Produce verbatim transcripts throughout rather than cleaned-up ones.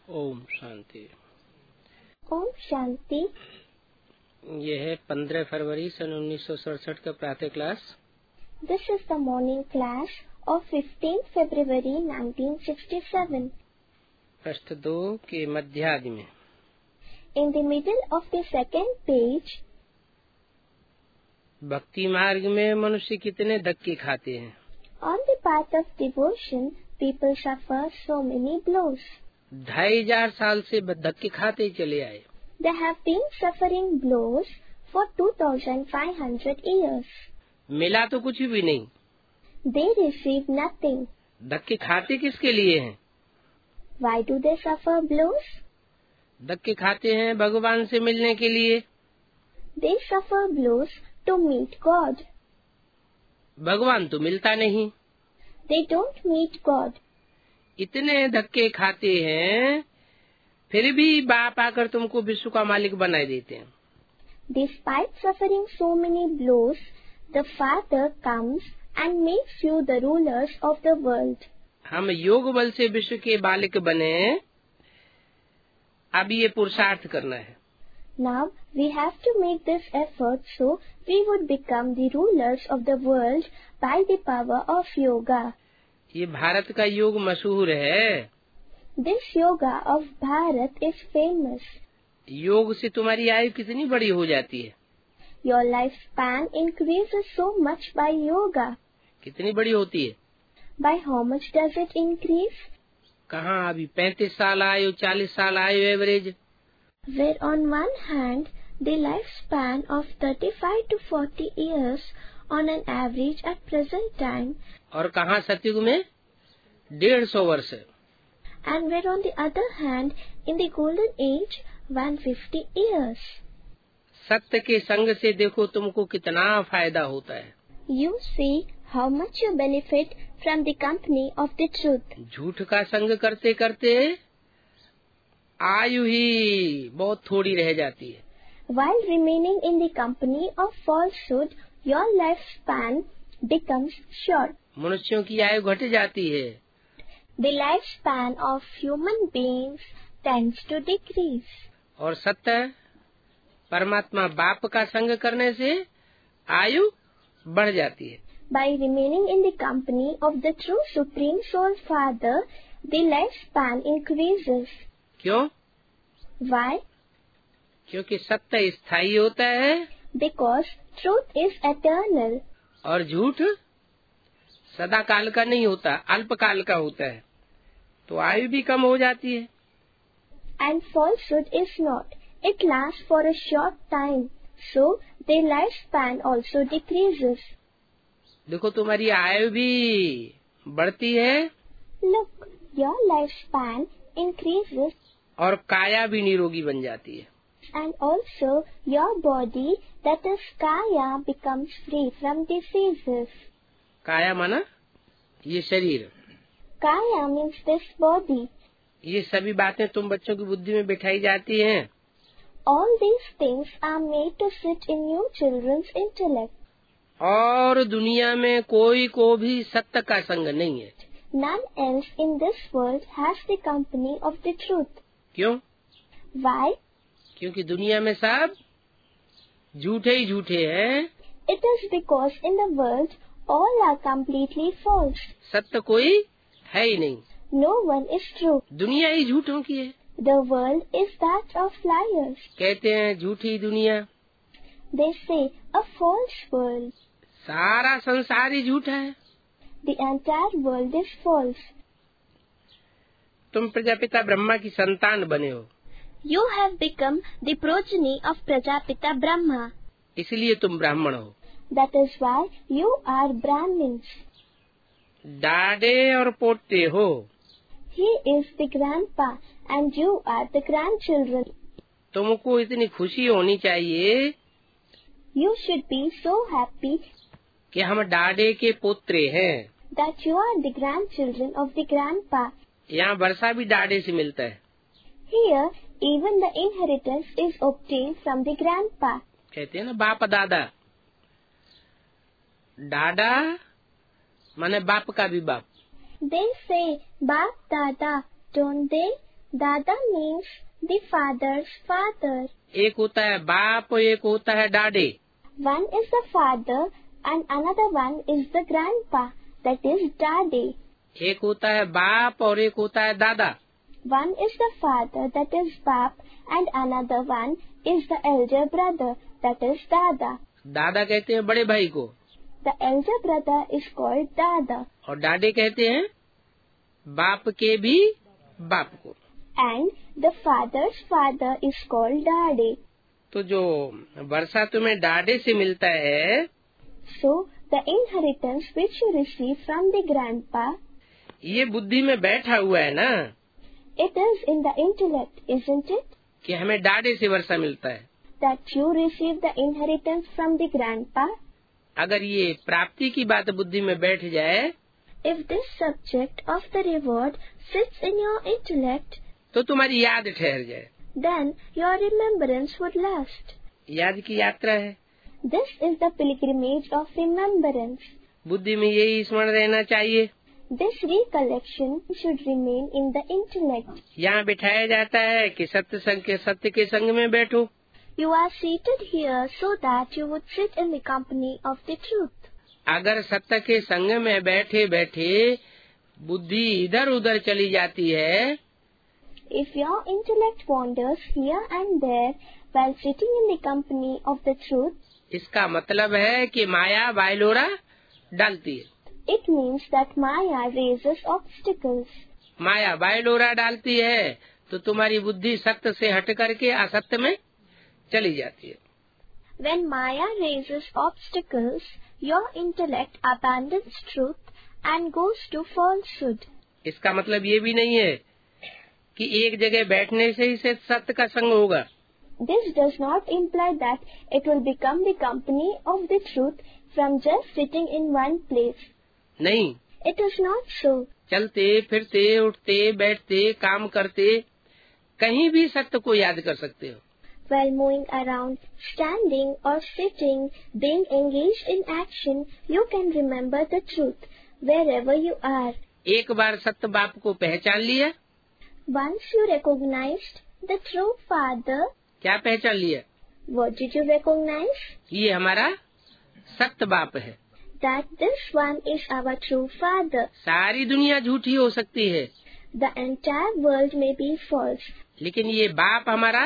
ओम शांति। ओम शांति। ये है पंद्रह फरवरी सन उन्नीस सौ सड़सठ का प्रातः class. This is the morning class of fifteen February nineteen sixty seven. पृष्ठ दो के मध्यार्ध में in the middle of the second page, भक्ति मार्ग में मनुष्य कितने धक्के खाते हैं। On the path of devotion people suffer so many blows. ढाई हजार साल से धक्के खाते चले आए। They have been suffering blows for two thousand five hundred years. मिला तो कुछ भी नहीं। They receive nothing. धक्के खाते किसके लिए हैं? Why do they suffer blows? धक्के खाते हैं भगवान से मिलने के लिए। They suffer blows to meet God. भगवान तो मिलता नहीं। They don't meet God. इतने धक्के खाते हैं, फिर भी बाप आकर तुमको विश्व का मालिक बना देते हैं। Despite suffering so many blows, the Father comes and makes you the rulers of the world. हम योग बल से विश्व के मालिक बने, अब ये पुरुषार्थ करना है। Now we have to make this effort so we would become the rulers of the world by the power of yoga. ये भारत का योग मशहूर है। This yoga of Bharat is famous. योग से तुम्हारी आयु कितनी बड़ी हो जाती है। Your lifespan increases so much by yoga. कितनी बड़ी होती है? By how much does it increase? कहाँ अभी पैंतीस साल आयु, चालीस साल आयु average. Where on one hand the lifespan of thirty-five to forty years on an average at present time. और कहाँ सतयुग में डेढ़ सौ वर्ष। And where on the other hand in the golden age one hundred fifty years. सत्य के संग से देखो तुमको कितना फायदा होता है। You see how much you benefit from the company of the truth. झूठ का संग करते करते आयु ही बहुत थोड़ी रह जाती है। While remaining in the company of falsehood, your lifespan becomes short. मनुष्यों की आयु घट जाती है। The lifespan of human beings tends to decrease. और सत्य परमात्मा बाप का संग करने से आयु बढ़ जाती है। By remaining in the company of the true Supreme Soul Father, the lifespan increases. क्यों? Why? क्योंकि सत्य स्थायी होता है। Because truth is eternal. और झूठ सदा काल का नहीं होता, अल्प काल का होता है, तो आयु भी कम हो जाती है। And falsehood is not. It lasts for a short time, so the lifespan also decreases. देखो तुम्हारी आयु भी बढ़ती है। Look, your lifespan increases. और काया भी निरोगी बन जाती है। And also your body, that is kaya, becomes free from diseases. काया माना ये शरीर। Kaya means this body. ये सभी बातें तुम बच्चों की बुद्धि में बिठाई जाती हैं। All these things are made to sit in you children's intellect. और दुनिया में कोई को भी सत्य का संग नहीं है। None else in this world has the company of the truth. क्यों? Why? क्योंकि दुनिया में सब झूठे ही झूठे हैं। It is because in the world all are completely false. सत्य कोई है ही नहीं। No one is true. दुनिया ही झूठों की है। The world is that of liars. कहते हैं झूठी दुनिया। They say a false world. सारा संसार ही झूठा है। The entire world is false. तुम प्रजापिता ब्रह्मा की संतान बने हो। You have become the progeny of Prajapita Brahma. इसलिए तुम ब्राह्मण हो। That is why you are Brahmins. दादे और पोते हो। He is the grandpa and you are the grandchildren. तुमको इतनी खुशी होनी चाहिए। You should be so happy कि हम दादे के पुत्र हैं। that you are the grandchildren of the grandpa. यहाँ वर्षा भी दादे से मिलता है। Here, even the inheritance is obtained from the grandpa. कहते हैं ना बाप दादा। दादा माने बाप का भी बाप। They say Bap Dada, don't they? Dada means the father's father. एक होता है बाप, एक होता है डाडे। One is the father and another one is the grandpa, that is daddy. एक होता है बाप और एक होता है दादा। One is the father, that is bap, and another one is the elder brother, that is dada. दादा कहते हैं बड़े भाई को। The elder brother is called dada. और डाडे कहते हैं बाप के भी बाप को। And the father's father is called daddy. तो जो वर्षा तुम्हें डाडे से मिलता है, So the inheritance which you receive from the grandpa, ये बुद्धि में बैठा हुआ है ना, it is in the intellect, isn't it? कि हमें डाडे से वर्षा मिलता है। That you receive the inheritance from the grandpa. अगर ये प्राप्ति की बात बुद्धि में बैठ जाए, If this subject of the reward sits in your intellect, तो तुम्हारी याद ठहर जाए। then your remembrance would last. याद की यात्रा है। This is the pilgrimage of remembrance. बुद्धि में यही स्मरण रहना चाहिए। This recollection should remain in the intellect. यहाँ बिठाया जाता है कि सत्य संग के सत्य के संग में बैठो। You are seated here so that you would sit in the company of the truth. अगर सत्य के संग में बैठे बैठे बुद्धि इधर उधर चली जाती है, If your intellect wanders here and there while sitting in the company of the truth, इसका मतलब है कि माया वायलोरा डालती है। it means that Maya raises obstacles. माया वायलोरा डालती है तो तुम्हारी बुद्धि सत्य से हट करके असत्य में चली जाती है। When Maya raises obstacles, your intellect abandons truth and goes to falsehood. इसका मतलब ये भी नहीं है कि एक जगह बैठने से ही से सत्य का संग होगा। This does not imply that it will become the company of the truth from just sitting in one place. नहीं, It is not so. चलते फिरते उठते बैठते काम करते कहीं भी सत्य को याद कर सकते हो। While moving around, standing or sitting, being engaged in action, you can remember the truth wherever you are. एक बार सत्य बाप को पहचान लिया, Once you recognized the true Father, क्या पहचान लिया? what did you recognize? ये हमारा सत्य बाप है। That this one is our true Father. सारी दुनिया झूठी हो सकती है, The entire world may be false, लेकिन ये बाप हमारा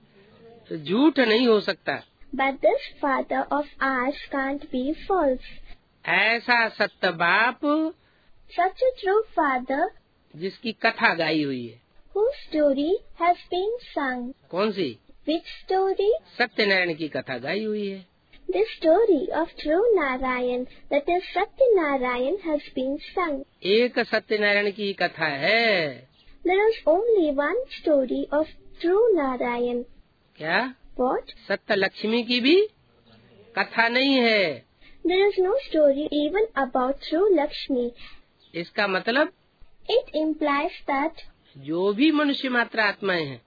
झूठ नहीं हो सकता। but this Father of ours can't be false. ऐसा सत्य बाप Such a true Father जिसकी कथा गाई हुई है। whose story has been sung. कौन सी? Which story? सत्यनारायण की कथा गाई हुई है। The story of true Narayan, that is Satyanarayan, has been sung. एक सत्यनारायण की कथा है। There is only one story of true Narayan. क्या? What? सत्य लक्ष्मी की भी कथा नहीं है। There is no story even about true Lakshmi. इसका मतलब It implies that जो भी मनुष्य मात्र आत्माएं हैं,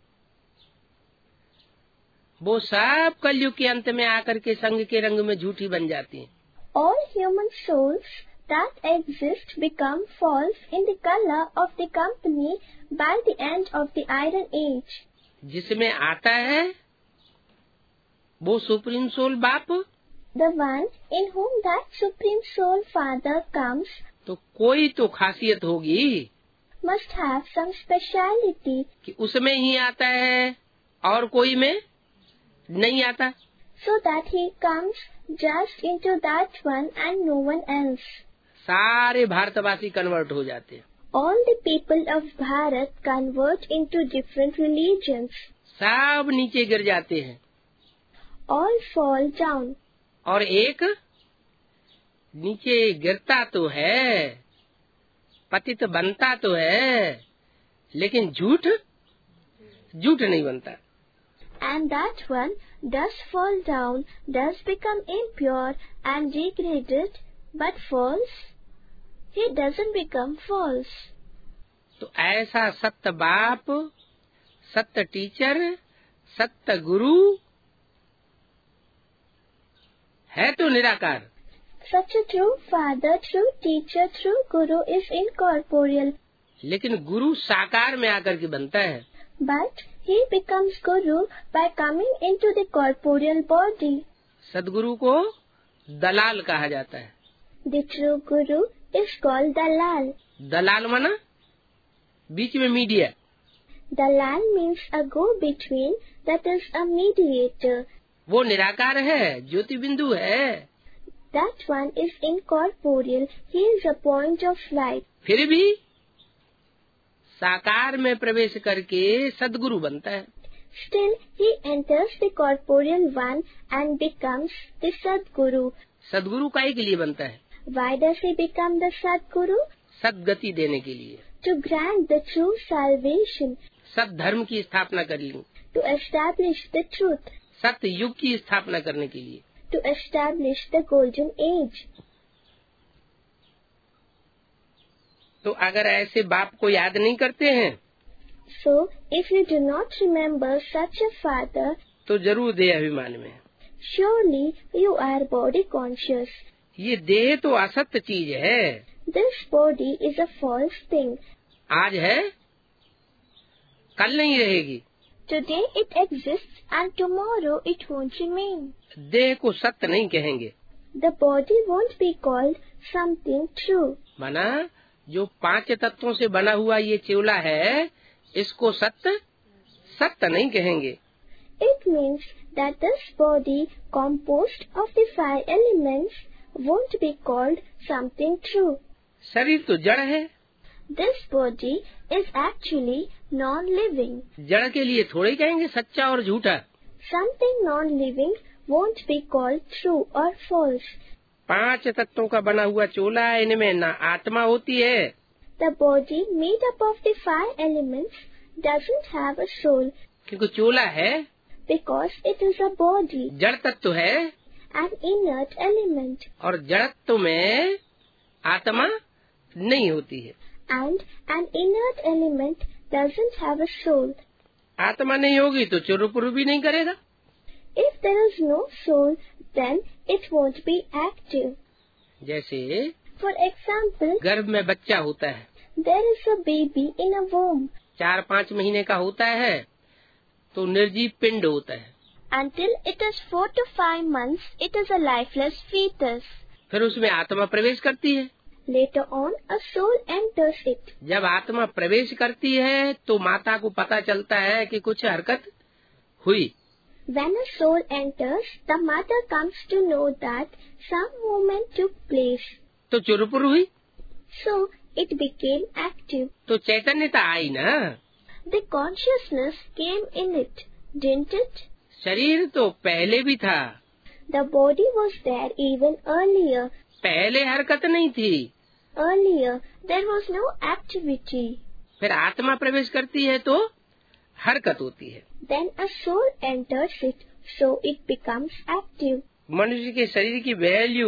वो सब कलयुग के अंत में आकर के संग के रंग में झूठी बन जाती हैं। all human souls that exist become false in the color of the company by the end of the Iron Age. जिसमें आता है वो सुप्रीम सोल बाप, The one in whom that Supreme Soul Father comes तो कोई तो खासियत होगी must have some speciality, कि उसमें ही आता है और कोई में नहीं आता। so that he comes just into that one and no one else. सारे भारतवासी कन्वर्ट हो जाते हैं। All the people of Bharat convert into different religions. सब नीचे गिर जाते हैं All fall down. और एक नीचे गिरता तो है, पतित बनता तो है, लेकिन झूठ झूठ नहीं बनता। And that one does fall down, does become impure and degraded, but false, he doesn't become false. तो ऐसा सत्य बाप, सत्य टीचर, सत्य गुरु है तो निराकार। Such a true father, true teacher, true guru is incorporeal. लेकिन गुरु साकार में आकर के बनता है। But he becomes Guru by coming into the corporeal body. सदगुरु को दलाल कहा जाता है। The true Guru is called Dalal. दलाल माना बीच में media. Dalal means a go-between, that is a mediator. वो निराकार है, ज्योति बिंदु है। That one is incorporeal. He is a point of light. फिर भी साकार में प्रवेश करके सदगुरु बनता है। Still, he enters the corporeal one and becomes the Sadguru. सदगुरु काहे के लिए बनता है? Why does he become the Sadguru? सदगति देने के लिए। To grant the true salvation. सत धर्म की स्थापना कर ली। To establish the truth. सत्य युग की स्थापना करने के लिए। To establish the golden age. तो अगर ऐसे बाप को याद नहीं करते हैं, So, if you do not remember such a father, तो जरूर देह अभिमान में। Surely you are body conscious. ये देह तो असत्य चीज है। This body is a false thing. आज है, कल नहीं रहेगी। Today it exists and tomorrow it won't remain. देह को सत्य नहीं कहेंगे। The body won't be called something true. माना जो पांच तत्वों से बना हुआ ये चेवला है, इसको सत्य सत्य नहीं कहेंगे। It means that this body composed of the five elements won't be called something true. शरीर तो जड़ है। This body is actually non-living. जड़ के लिए थोड़े कहेंगे सच्चा और झूठा। Something non-living won't be called true or false. पांच तत्वों का बना हुआ चोला है, इनमें ना आत्मा होती है। The body made up of the five elements doesn't have a soul. क्योंकि चोला है, Because it is a body. जड़ तत्व है, An inert element. और जड़त्व में आत्मा नहीं होती है। And an inert element doesn't have a soul. आत्मा नहीं होगी तो चुरुपुरु भी नहीं करेगा। If there is no soul, then it won't be active. जैसे For example, गर्भ में बच्चा होता है, there is a baby in a womb. चार पाँच महीने का होता है तो निर्जीव पिंड होता है। Until it is four to five months, it is a lifeless fetus. फिर उसमें आत्मा प्रवेश करती है। Later on, a soul enters it. जब आत्मा प्रवेश करती है तो माता को पता चलता है कि कुछ हरकत हुई। When a soul enters, the mother comes to know that some movement took place. तो चुरुपुरु हुई, So, it became active. तो चैतन्यता आई ना। The consciousness came in it, didn't it? शरीर तो पहले भी था, The body was there even earlier. पहले हरकत नहीं थी। Earlier, there was no activity. फिर आत्मा प्रवेश करती है तो हरकत होती है। Then a soul enters it, so it becomes active. मनुष्य के शरीर की वैल्यू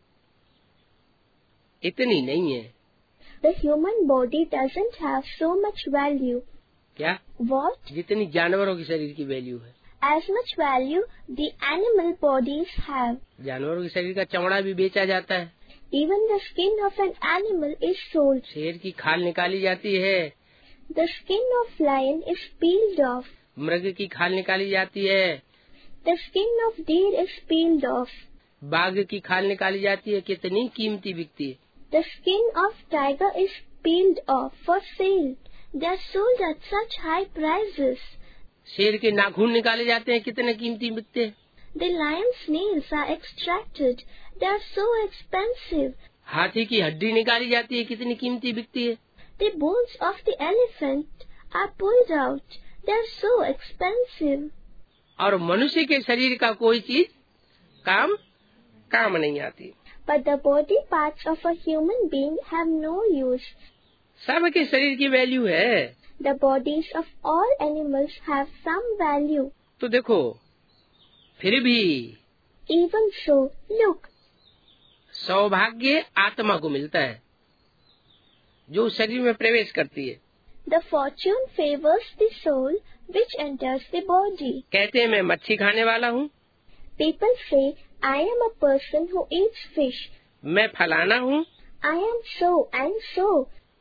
इतनी नहीं है। The human body doesn't have so much value. क्या? What? जितनी जानवरों के शरीर की वैल्यू है। As much value the animal bodies have. जानवरों के शरीर का चमड़ा भी बेचा जाता है। Even the skin of an animal is sold. शेर की खाल निकाली जाती है। The skin of lion is peeled off. मृग की खाल निकाली जाती है। The skin of deer is peeled off. बाघ की खाल निकाली जाती है, कितनी कीमती बिकती है। The skin of tiger is peeled off for sale. They are sold at such high prices. शेर के नाखून निकाले जाते हैं, कितने कीमती बिकते हैं। The lion's nails are extracted. They are so expensive. हाथी की हड्डी निकाली जाती है, कितनी कीमती बिकती है। The bones of the elephant are pulled out. They are so expensive. और मनुष्य के शरीर का कोई चीज काम काम नहीं आती। But the body parts of a human being have no use. सबके शरीर की वैल्यू है। The bodies of all animals have some value. तो देखो, फिर भी Even so, look, सौभाग्य आत्मा को मिलता है जो शरीर में प्रवेश करती है। the fortune favors the soul which enters the body. कहते हैं मैं मच्छी खाने वाला हूँ, People say, I am a person who eats fish. मैं फलाना हूँ, I am so and so.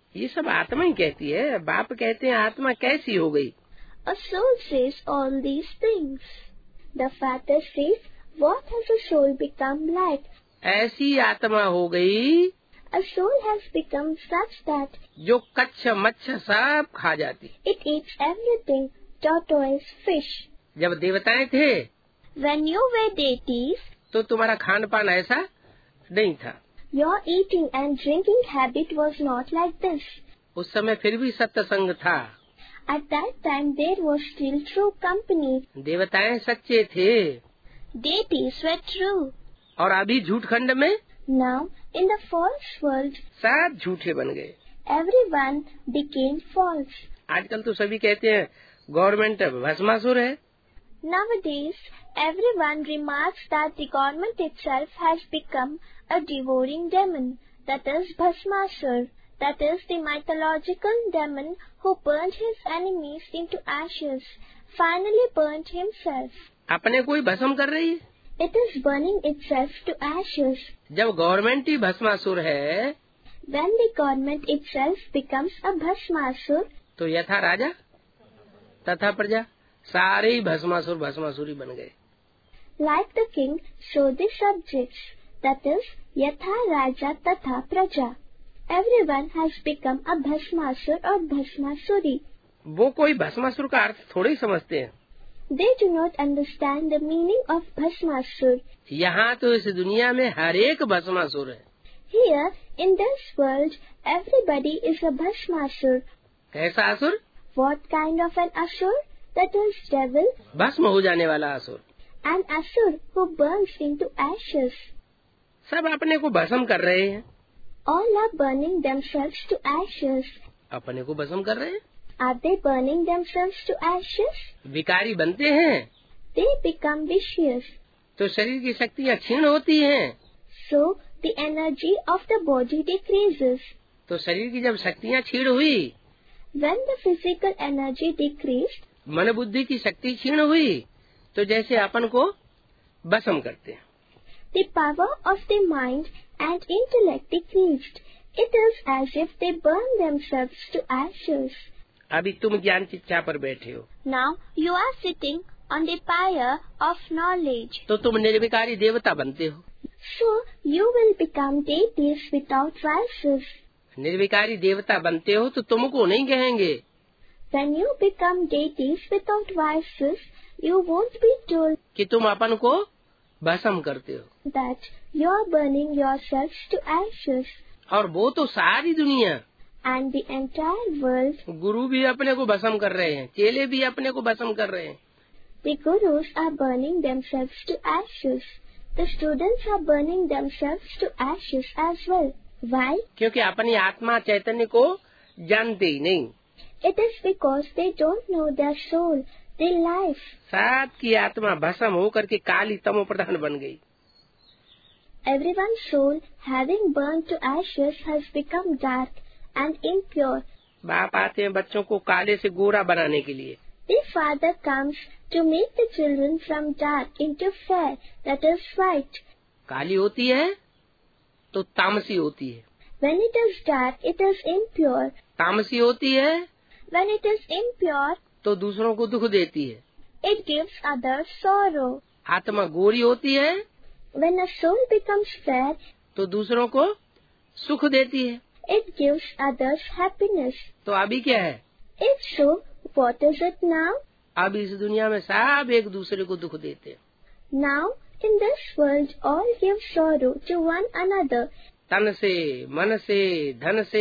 ये सब आत्मा ही कहती है। बाप कहते हैं आत्मा कैसी हो गई? A soul says all these things. The father says, what has a soul become like? ऐसी आत्मा हो गई A soul has become such that जो कच्छ मच्छ सब खा जाती। it eats everything, tortoise, fish. जब देवताएं थे When you were deities, तो तुम्हारा खान पान ऐसा नहीं था। your eating and drinking habit was not like this. उस समय फिर भी सत्संग था। At that time there was still true company. देवताएं सच्चे थे। Deities were true. और अभी झूठ खंड में Now, in the false world, सब झूठे बन गए। everyone became false. आजकल तो सभी कहते हैं गवर्नमेंट भस्मासुर है। Nowadays, everyone remarks that the government itself has become a devouring demon, that is Bhasmasur, that is the mythological demon who burned his enemies into ashes, finally burned himself. अपने को ही भस्म कर रही है। It is burning itself to ashes. जब government ही भस्मासुर है When the government itself becomes a Bhasmasur, तो यथा राजा तथा प्रजा सारे ही भस्मासुर भस्मासुरी बन गए। like the king, so the subjects, that is Yatha Raja Tatha Praja. Everyone has become a Bhasmasur or Bhasmasuri. वो कोई भस्मासुर का अर्थ थोड़ी समझते हैं। They do not understand the meaning of Bhasmasur. यहाँ तो इस दुनिया में हर एक भस्मासुर है। Here, in this world, everybody is a Bhasmasur. कैसा असुर? What kind of an Asur? That is devil. भस्म हो जाने वाला असुर। An Asur who burns into ashes. सब अपने को भस्म कर रहे हैं। All are burning themselves to ashes. अपने को भस्म कर रहे हैं। Are they burning themselves to ashes? विकारी बनते हैं They become vicious. तो शरीर की शक्तियाँ क्षीण होती हैं। So, the energy of the body decreases. तो शरीर की जब शक्तियाँ क्षीण हुई, When the physical energy decreased, मन बुद्धि की शक्ति क्षीण हुई, तो जैसे अपन को भस्म करते हैं। the power of the mind and intellect decreased. It is as if they burn themselves to ashes. अभी तुम ज्ञान चिच्चा पर बैठे हो, Now you are sitting on the pyre of knowledge. तो तुम निर्विकारी देवता बनते हो। So you will become deities without vices. निर्विकारी देवता बनते हो तो तुमको नहीं कहेंगे When you become deities without vices, you won't be told कि तुम अपन को भस्म करते हो। that you are burning yourselves to ashes. और वो तो सारी दुनिया, And the entire world, गुरु भी अपने को भस्म कर रहे हैं, चेले भी अपने को भस्म कर रहे हैं। the gurus are burning themselves to ashes. The students are burning themselves to ashes as well. Why? क्योंकि अपनी आत्मा चैतन्य को जानते ही नहीं। It is because they don't know their soul, their life. सबकी आत्मा भस्म होकर के काली तमो प्रधान बन गई। Everyone's soul, having burned to ashes, has become dark and impure. बाप आते हैं बच्चों को काले से गोरा बनाने के लिए। The father comes to make the children from dark into fair, that is white. काली होती है तो तामसी होती है, When it is dark, it is impure. तामसी होती है When it is impure, तो दूसरों को दुख देती है। it gives others sorrow. आत्मा गोरी होती है When a soul becomes fair, तो दूसरों को सुख देती है। it gives others happiness. तो अभी क्या है? If so, what is it now? अब इस दुनिया में सब एक दूसरे को दुख देते हैं। Now, in this world, all give sorrow to one another. तन से, मन से, धन से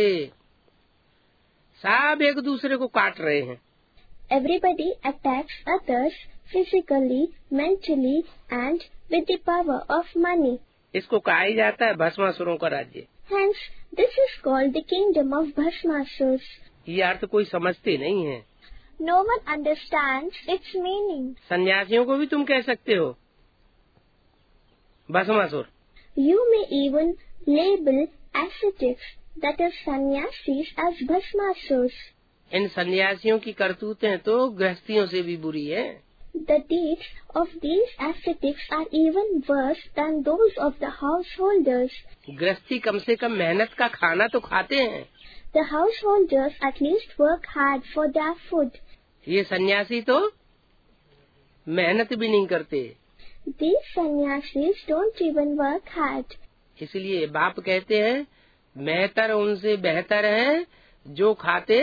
सब एक दूसरे को काट रहे हैं। Everybody attacks others physically, mentally, and with the power of money. इसको कहा ही जाता है भस्मासुरों का राज्य। Hence, this is called the kingdom of Bhasmasurs. ये अर्थ कोई समझते नहीं है। No one understands its meaning. सन्यासियों को भी तुम कह सकते हो Bhasmasur. You may even label ascetics, that is sannyasis, as Bhasmasurs. इन सन्यासियों की करतूतें तो गृहस्थियों से भी बुरी है। The deeds of these ascetics are even worse than those of the householders. गृहस्थी कम से कम मेहनत का खाना तो खाते हैं। the householders at least work hard for their food. ये सन्यासी तो मेहनत भी नहीं करते. These sannyasis don't even work hard. इसलिए बाप कहते हैं मेहतर उनसे बेहतर है जो खाते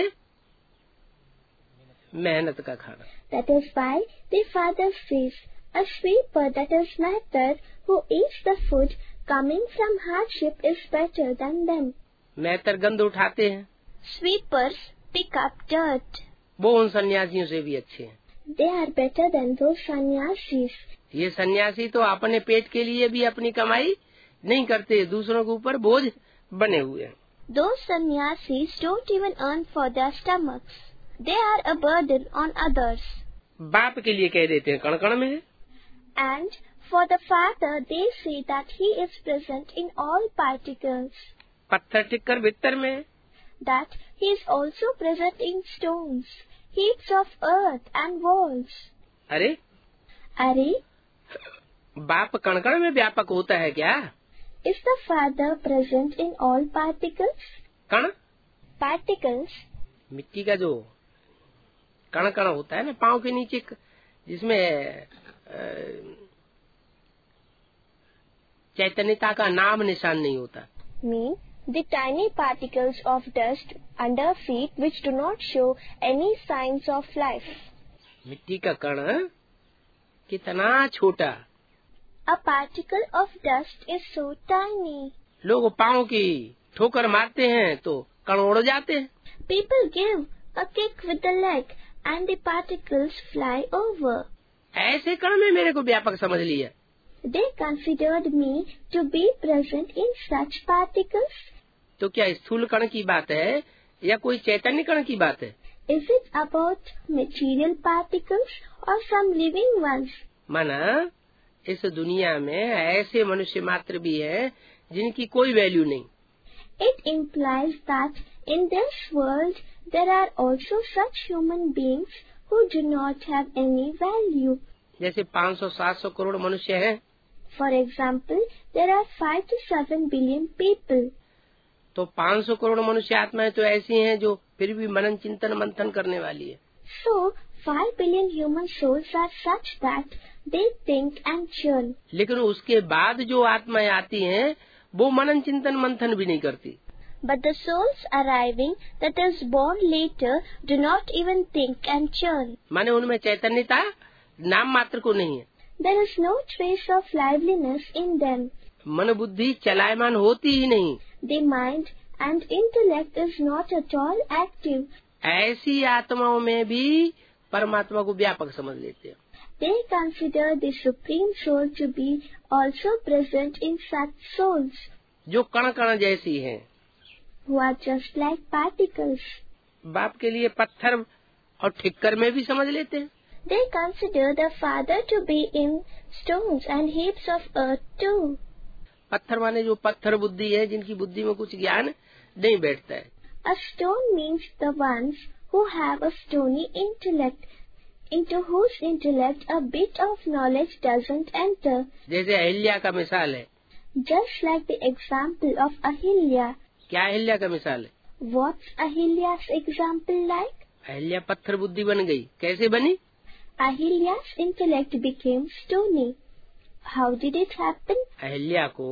मेहनत का खाना. That is why the father says, a sweeper that is better who eats the food coming from hardship is better than them. मेहतर गंद उठाते हैं. Sweepers pick up dirt. वो उन सन्यासियों से भी अच्छे हैं. They are better than those sannyasis. ये सन्यासी तो अपने पेट के लिए भी अपनी कमाई नहीं करते, दूसरों के ऊपर बोझ बने हुए हैं. Those sannyasis don't even earn for their stomachs. They are a burden on others. बाप के लिए कह देते हैं कण कण में है. And for the father, they say that he is present in all particles. पत्थर टिक्कर भीतर में है. That he is also present in stones, heaps of earth and walls. अरे अरे बाप कण कण में व्यापक होता है क्या? Is the father present in all particles? कण Particles. मिट्टी का जो कण कण होता है ना पांव के नीचे, जिसमें चैतन्यता का नाम निशान नहीं होता. Mean the tiny particles of dust under feet which do not show any signs of life. मिट्टी का कण कितना छोटा. A particle of dust is so tiny. लोग पांव की ठोकर मारते हैं तो कण उड़ जाते हैं. People give a kick with the leg and the particles fly over. ऐसे कण में मेरे को व्यापक समझ लिया. They considered me to be present in such particles. तो क्या स्थूल कण की बात है या कोई चैतन्य कण की बात है? Is it about material particles or some living ones? माना इस दुनिया में ऐसे मनुष्य मात्र भी हैं जिनकी कोई वैल्यू नहीं. It implies that in this world there are also such human beings who do not have any value. जैसे पाँच सौ सात सौ करोड़ मनुष्य हैं. For example, there are five to seven billion people. तो पाँच सौ करोड़ मनुष्य आत्माएं तो ऐसी हैं जो फिर भी मनन चिंतन मंथन करने वाली है. So, five billion human souls are such that they think and churn. लेकिन उसके बाद जो आत्माएं आती हैं वो मनन चिंतन मंथन भी नहीं करती. But the souls arriving that is born later do not even think and churn. माने उनमें चैतन्यता नाम मात्र को नहीं है. There is no trace of liveliness in them. मन बुद्धि चलायमान होती ही नहीं. The mind and intellect is not at all active. ऐसी आत्माओं में भी परमात्मा को व्यापक समझ लेते हैं. They consider the Supreme Soul to be also present in such souls. जो कण कण जैसी हैं. Who are just like particles. बाप के लिए पत्थर और ठिक्कर में भी समझ लेते हैं. They consider the Father to be in stones and heaps of earth too. पत्थर माने जो पत्थर बुद्धि है, जिनकी बुद्धि में कुछ ज्ञान नहीं बैठता है. A stone means the ones who have a stony intellect, into whose intellect a bit of knowledge doesn't enter. जैसे अहिल्या का मिसाल है. Just like the example of Ahilya. क्या अहिल्या का मिसाल है? What's Ahilya's example like? Ahilya पत्थर बुद्धि बन गई. कैसे बनी? Ahilya's intellect became stony. How did it happen? Ahilya को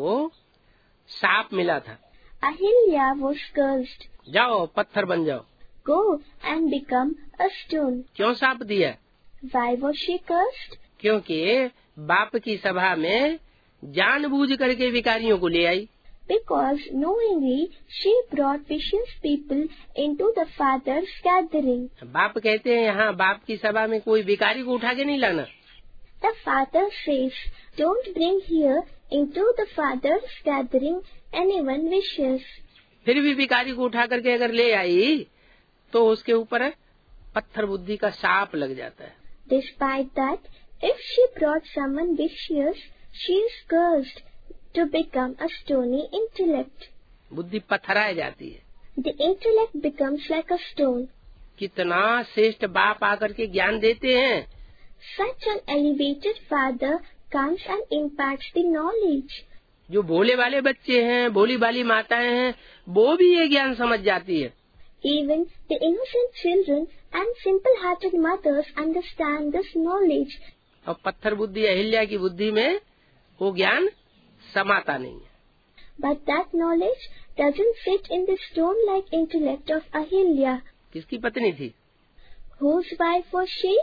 साप मिला था. Ahilya was cursed. जाओ पत्थर बन जाओ. Go and become a stone. क्यों साप दिया? Why was she cursed? क्योंकि बाप की सभा में जानबूझ करके विकारियों को ले आई. Because knowingly she brought vicious people into the father's gathering. बाप कहते हैं यहाँ बाप की सभा में कोई विकारी को उठा के नहीं लाना. The father says, don't bring here into the father's gathering anyone vicious. फिर भी विकारी को उठा करके अगर ले आई तो उसके ऊपर पत्थर बुद्धि का शाप लग जाता है. Despite that, if she brought someone vicious, she is cursed to become a stony intellect. बुद्धि पत्थरा जाती है. The intellect becomes like a stone. कितना श्रेष्ठ बाप आकर के ज्ञान देते हैं. Such an elevated father comes and imparts the knowledge. जो भोले वाले बच्चे हैं, भोली भाली माताएं हैं, वो भी ये ज्ञान समझ जाती है. Even the innocent children and simple-hearted mothers understand this knowledge. और पत्थर बुद्धि अहिल्या की बुद्धि में वो ज्ञान समाता नहीं है. But that knowledge doesn't sit in the stone-like intellect of Ahilya. किसकी पत्नी थी? Whose wife was she?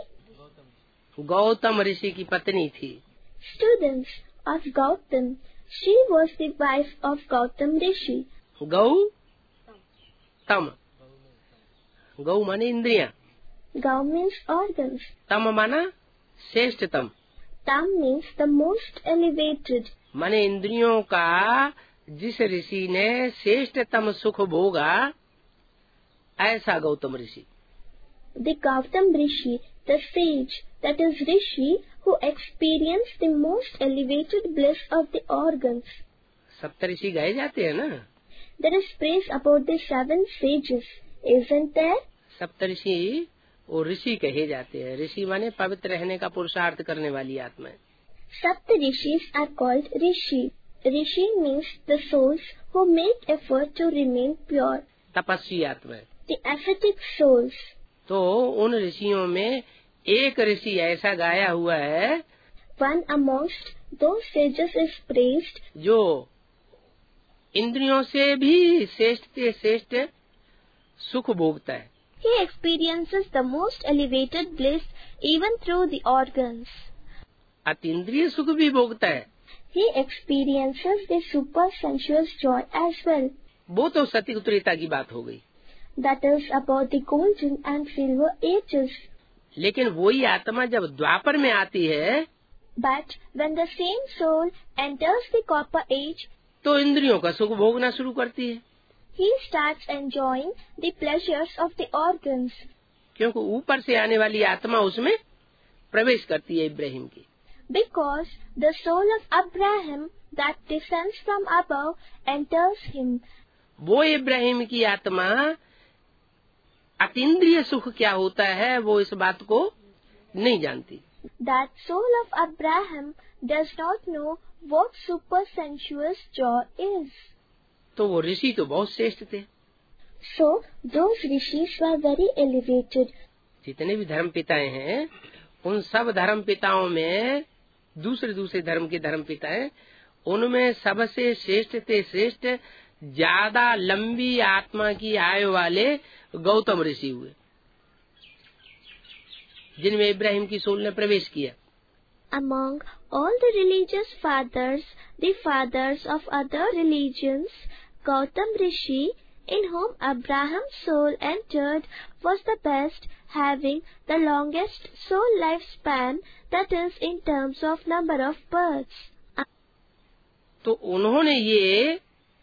Gautam ऋषि की पत्नी थी. Students of Gautam. She was the wife of Gautam Rishi. गौ तम, गौ माने इंद्रियां. Gau means organs. तम माना श्रेष्ठतम. Tam means the most elevated. माने इंद्रियों का जिस ऋषि ने श्रेष्ठतम सुख भोगा, ऐसा गौतम ऋषि. The Gautam Rishi, the sage, that is Rishi, who experienced the most elevated bliss of the organs. सप्त ऋषि गाए जाते हैं ना. There is praise about the seven sages, isn't there? सप्त ऋषि वो ऋषि कहे जाते हैं. ऋषि माने पवित्र रहने का पुरुषार्थ करने वाली आत्मा है. Sapt Rishis are called Rishi. Rishi means the souls who make effort to remain pure. तपस्वी आत्मा है. The ascetic souls. तो उन ऋषियों में एक ऋषि ऐसा गाया हुआ है, One amongst those sages is praised, जो इंद्रियों से भी श्रेष्ठ से श्रेष्ठ सुख भोगता है. he experiences the most elevated bliss even through the organs. अतीन्द्रिय सुख भी भोगता है. He experiences the super sensuous joy as well. वो तो सती उत्तरीता की बात हो गई. That is about the golden and silver ages. लेकिन वही आत्मा जब द्वापर में आती है, But when the same soul enters the copper age, तो इंद्रियों का सुख भोगना शुरू करती है. he starts enjoying the pleasures of the organs. क्योंकि ऊपर से आने वाली आत्मा उसमें प्रवेश करती है इब्राहिम की. Because the soul of Abraham that descends from above enters him. वो इब्राहिम की आत्मा अतीन्द्रिय सुख क्या होता है वो इस बात को नहीं जानती. That soul of Abraham does not know what super sensuous joy is. तो वो ऋषि तो बहुत श्रेष्ठ थे. So those rishis were very elevated. जितने भी धर्म पिताएं हैं, उन सब धर्म पिताओं में दूसरे दूसरे धर्म के धर्म पिताएं, उनमें सबसे श्रेष्ठ थे श्रेष्ठ ज्यादा लंबी आत्मा की आयु वाले गौतम ऋषि हुए, जिनमें इब्राहिम की सोल ने प्रवेश किया. Among all the religious fathers, the fathers of other religions, Gautam Rishi, in whom Abraham's soul entered, was the best, having the longest soul lifespan, that is, in terms of number of births. तो उन्होंने ये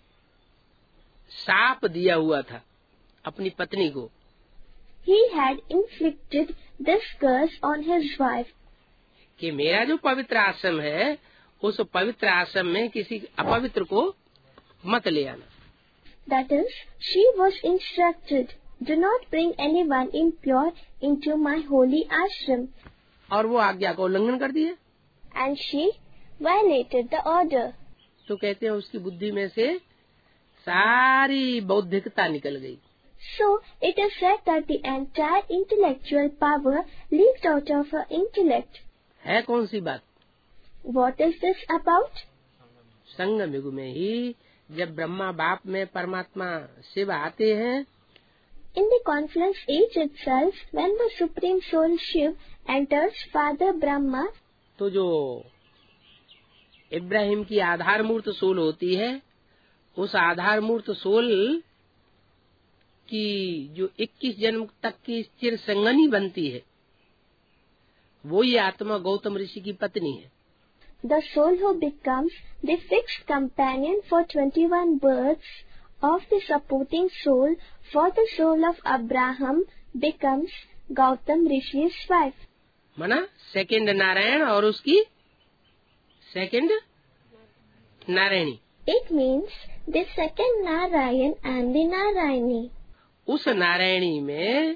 शाप दिया हुआ था अपनी पत्नी को. He had inflicted this curse on his wife. कि मेरा जो पवित्र आश्रम है, उस पवित्र आश्रम में किसी अपवित्र को मत ले आना. That is, she was instructed, do not bring anyone impure into my holy ashram. और वो आज्ञा का उल्लंघन कर दिया. And she violated the order. तो कहते हैं उसकी बुद्धि में से सारी बौद्धिकता निकल गई. So it is said that the entire intellectual power leaked out of her intellect. है कौन सी बात? What is this about? संगम युग में ही जब ब्रह्मा बाप में परमात्मा शिव आते हैं, In the confluence age itself, when the Supreme Soul Shiv enters Father Brahma, तो जो इब्राहिम की आधार मूर्त सोल होती है, उस आधार मूर्त सोल की जो इक्कीस जन्म तक की चिर संगनी बनती है, वो ये आत्मा गौतम ऋषि की पत्नी है. the soul who becomes the fixed companion for twenty-one births of the supporting soul for the soul of Abraham becomes Gautam Rishi's wife. माना सेकंड नारायण और उसकी second Narayani. It means the second Narayan and the Narayani. उस नारायणी में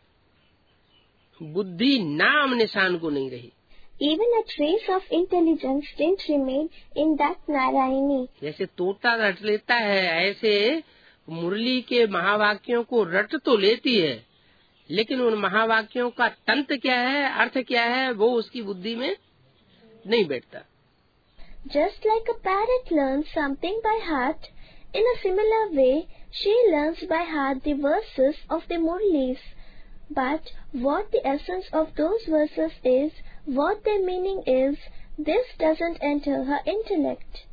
बुद्धि नाम निशान को नहीं रही. Even a trace of intelligence didn't remain in that Narayani. जैसे तोता रट लेता है, ऐसे मुरली के महावाक्यों को रट तो लेती है, लेकिन उन महावाक्यों का तंत्र क्या है, अर्थ क्या है, वो उसकी बुद्धि में नहीं बैठता। Just like a parrot learns something by heart, in a similar way, she learns by heart the verses of the Murlis. But what the essence of those verses is, what their meaning is, this doesn't enter her intellect.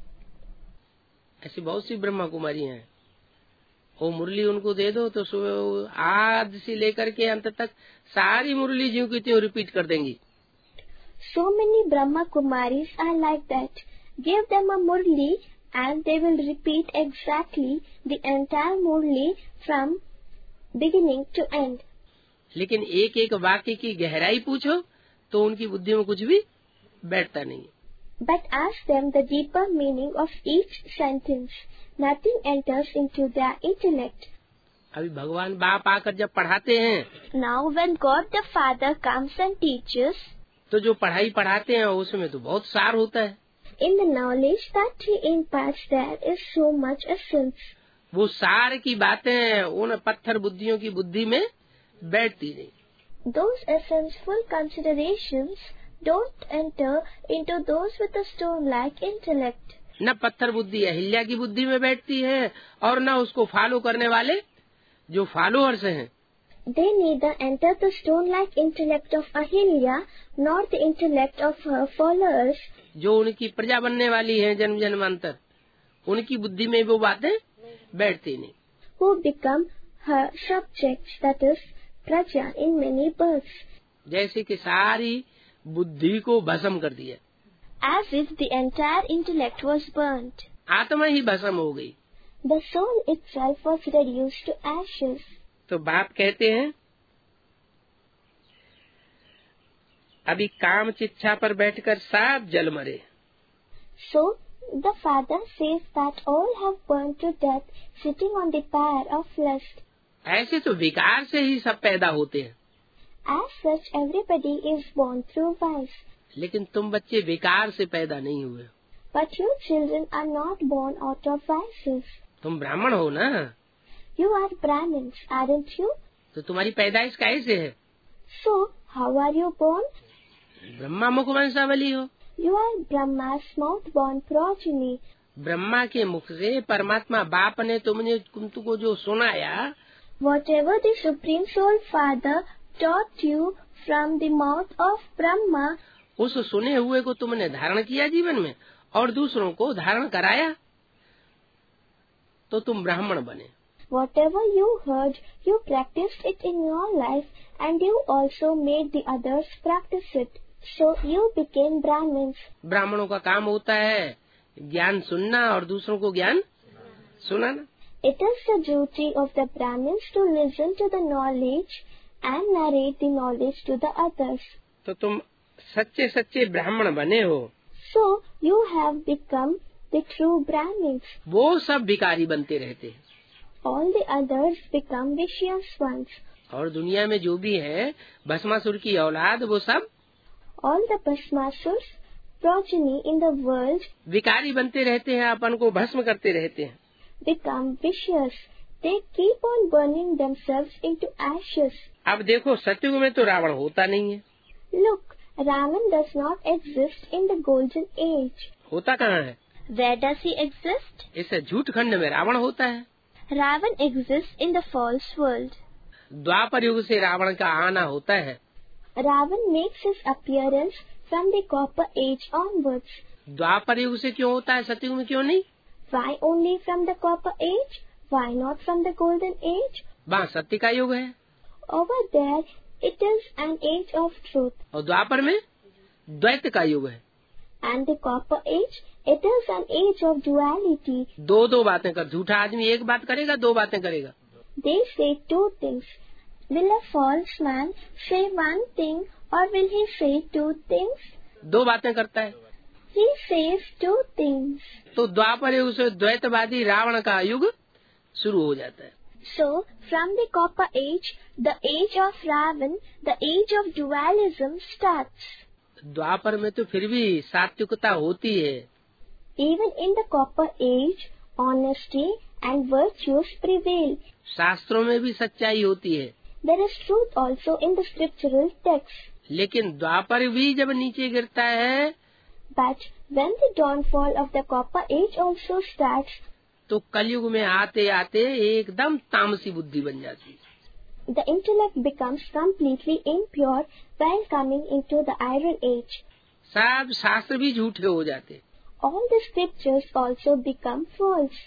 ऐसी बहुत सी ब्रह्मा कुमारी हैं, वो मुरली उनको दे दो तो सुबह आज से लेकर के अंत तक सारी मुरली ज्यों की त्यों रिपीट कर देंगी। So many Brahma Kumaris are like that. Give them a Murli and they will repeat exactly the entire Murli from beginning to end. लेकिन एक एक वाक्य की गहराई पूछो तो उनकी बुद्धि में कुछ भी बैठता नहीं। But ask them the deeper meaning of each sentence. Nothing enters into their intellect. अभी भगवान बाप आकर जब पढ़ाते हैं, Now when God the Father comes and teaches, तो जो पढ़ाई पढ़ाते हैं उसमें तो बहुत सार होता है। in the knowledge that He imparts there is so much essence. वो सार की बातें उन पत्थर बुद्धियों की बुद्धि में बैठती नहीं। Those essential considerations don't enter into those with a stone-like intellect. न पत्थर बुद्धि अहिल्या की बुद्धि में बैठती है और न उसको फॉलो करने वाले जो फॉलोअर्स हैं, They neither enter the stone-like intellect of Ahilya nor the intellect of her followers. जो उनकी प्रजा बनने वाली हैं जन्म जन्मांतर, उनकी बुद्धि में वो बातें बैठती नहीं। Who become her subjects, that is, praja in many births. जैसे कि सारी बुद्धि को भस्म कर दिया, As if the entire intellect was burnt. आत्मा ही भस्म हो गई। The soul itself was reduced to ashes. तो बाप कहते हैं अभी काम चिच्छा पर बैठकर सब जल मरे। So the Father says that all have burned to death sitting on the pyre of lust. ऐसे तो विकार से ही सब पैदा होते हैं, As such, everybody is born through vice. लेकिन तुम बच्चे विकार से पैदा नहीं हुए, But you children are not born out of vices. तुम ब्राह्मण हो ना, You are Brahmins, aren't you? तो तुम्हारी पैदाइश कैसे है? So, how are you born? Brahma मुख वंशावली हो। You are Brahma's mouth-born progeny. Brahma के मुख से परमात्मा बाप ने तुमने तुमको जो सुनाया, Whatever the Supreme Soul Father taught you from the mouth of Brahma, उस सुने हुए को तुमने धारण किया जीवन में और दूसरों को धारण कराया, तो तुम ब्राह्मण बने। whatever you heard, you practiced it in your life and you also made the others practice it. So you became Brahmins. ब्राह्मणों का काम होता है ज्ञान सुनना और दूसरों को ज्ञान सुनाना। It is the duty of the Brahmins to listen to the knowledge and narrate the knowledge to the others. तो तुम सच्चे सच्चे ब्राह्मण बने हो। So you have become the true Brahmins. वो सब भिखारी बनते रहते हैं All the others become vicious ones. और दुनिया में जो भी है भस्मासुर की औलाद वो सब All the Bhasmasurs progeny in the world विकारी बनते रहते हैं, अपन को भस्म करते रहते हैं। become vicious. They keep on burning themselves into ashes. अब देखो सतयुग में तो रावण होता नहीं है। Look, Ravan does not exist in the golden age. होता कहाँ है? Where does he exist? इस झूठ खंड में रावण होता है। Ravan exists in the false world. द्वापर युग से रावण का आना होता है। Ravan makes his appearance from the copper age onwards. द्वापर युग से क्यों होता है, सतयुग में क्यों नहीं? Why only from the copper age? Why not from the golden age? वहाँ सत्य का युग है Over there, it is an age of truth. और द्वापर में द्वैत का युग है। And the copper age, it is an age of duality. दो दो बातें कर, झूठा आदमी एक बात करेगा दो बातें करेगा। They say two things. Will a false man say one thing or will he say two things? दो बातें करता है। He says two things. तो द्वापर युग से द्वैतवादी रावण का युग शुरू हो जाता है। So, from the copper age, the age of Ravan, the age of dualism starts. द्वापर में तो फिर भी सात्विकता होती है। Even in the copper age, honesty and virtues prevail. शास्त्रों में भी सच्चाई होती है, There is truth also in the scriptural texts. लेकिन द्वापर भी जब नीचे गिरता है But when the downfall of the Copper Age also starts, तो कलयुग में आते आते एकदम तामसी बुद्धि बन जाती है। the intellect becomes completely impure while coming into the Iron Age. सब शास्त्र भी झूठे हो जाते, All the scriptures also become false.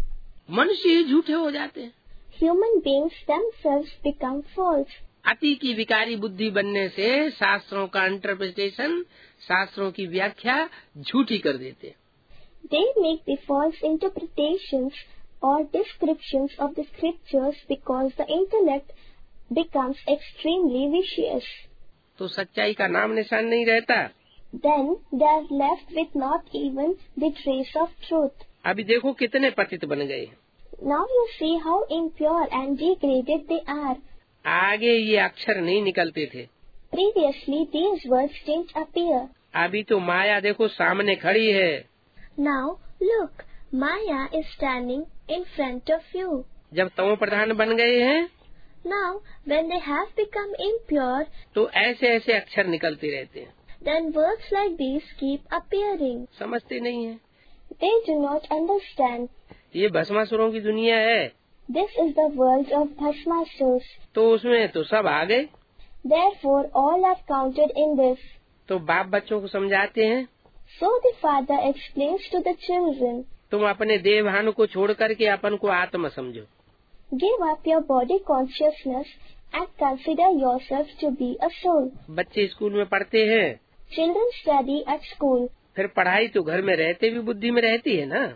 मनुष्य ही झूठे हो जाते हैं। Human beings themselves become false. अति की विकारी बुद्धि बनने से शास्त्रों का इंटरप्रिटेशन, शास्त्रों की व्याख्या झूठी कर देते। They make the false interpretations or descriptions of the scriptures because the intellect becomes extremely vicious. तो सच्चाई का नाम निशान नहीं रहता। Then they are left with not even the trace of truth. अभी देखो कितने पतित बन गए। Now you see how impure and degraded they are. आगे ये अक्षर नहीं निकलते थे। Previously these words didn't appear. अभी तो माया देखो सामने खड़ी है। Now look, Maya is standing in front of you. जब तमो प्रधान बन गए हैं, Now when they have become impure, तो ऐसे ऐसे अक्षर निकलते रहते हैं। then words like these keep appearing. समझते नहीं है। They do not understand. ये भस्मासुरों की दुनिया है, This is the world of Bhasmasurs. तो उसमें तो सब आ गए। Therefore all are counted in this. तो बाप बच्चों को समझाते हैं, So the father explains to the children, तुम अपने देह भान को छोड़ करके अपन को आत्मा समझो। give up your body consciousness and consider yourself to be a soul. बच्चे स्कूल में पढ़ते हैं, Children study at school. फिर पढ़ाई तो घर में रहते भी बुद्धि में रहती है ना।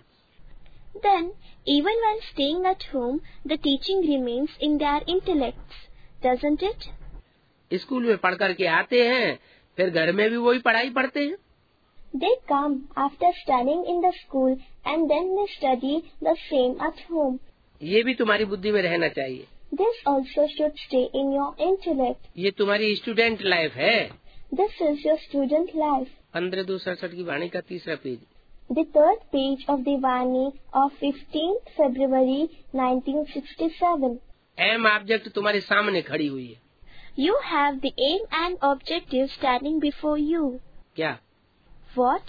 Then, even while staying at home, the teaching remains in their intellects, doesn't it? School में पढ़ करके आते हैं, फिर घर में भी वही पढ़ाई पढ़ते हैं। They come after studying in the school and then they study the same at home. ये भी तुम्हारी बुद्धि में रहना चाहिए। This also should stay in your intellect. ये तुम्हारी स्टूडेंट लाइफ है। This is your student life. पंद्रह दो सड़सठ की वाणी का तीसरा पेज। The third page of the Vani of fifteenth February nineteen sixty-seven. Aim object तुम्हारे सामने खड़ी हुई है। You have the aim and objective standing before you. क्या? What?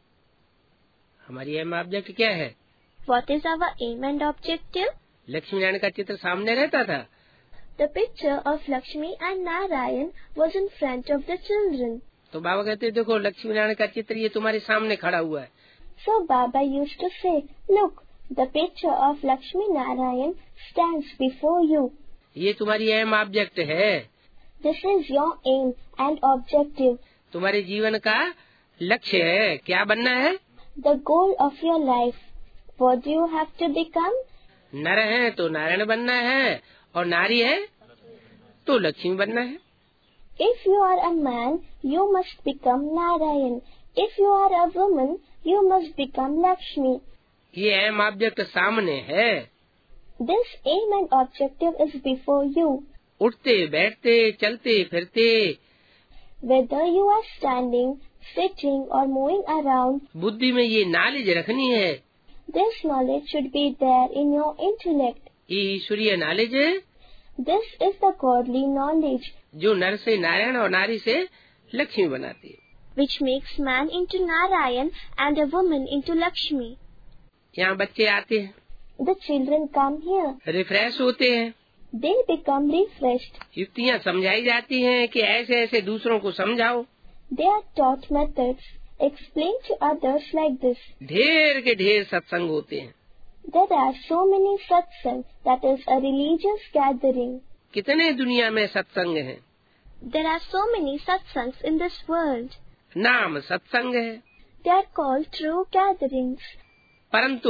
हमारी एम ऑब्जेक्ट क्या है? What is our aim and objective? Lakshmi Narayan का चित्र सामने रहता था। The picture of Lakshmi and Narayan was in front of the children. तो बाबा कहते देखो लक्ष्मी नारायण का चित्र ये तुम्हारे सामने खड़ा हुआ है। So Baba used to say, look, the picture of Lakshmi Narayan stands before you. ये तुम्हारी एम ऑब्जेक्ट है। This is your aim and objective. तुम्हारे जीवन का लक्ष्य है, क्या बनना है? The goal of your life. What do you have to become? नर है तो नारायण बनना है, और नारी है तो लक्ष्मी बनना है। If you are a man, you must become Narayan. If you are a woman, you must become Lakshmi. ये एम ऑब्जेक्ट सामने है। This aim and objective is before you. उठते बैठते चलते फिरते, Whether you are standing, sitting or moving around, बुद्धि में ये नॉलेज रखनी है। this knowledge should be there in your intellect. ये ईश्वरीय नॉलेज है This is the godly knowledge जो नर से नारायण और नारी से लक्ष्मी बनाती है। which makes man into Narayan and a woman into Lakshmi. यहाँ बच्चे आते हैं, The children come here. Refresh होते हैं, They become refreshed. युक्तियाँ समझाई जाती हैं कि ऐसे ऐसे दूसरों को समझाओ। They are taught methods. Explain to others like this. ढेर के ढेर सत्संग होते हैं। There are so many satsang, that is a religious gathering. कितने दुनिया में सत्संग हैं। There are so many satsangs in this world. नाम सत्संग है, They are called true gatherings. परंतु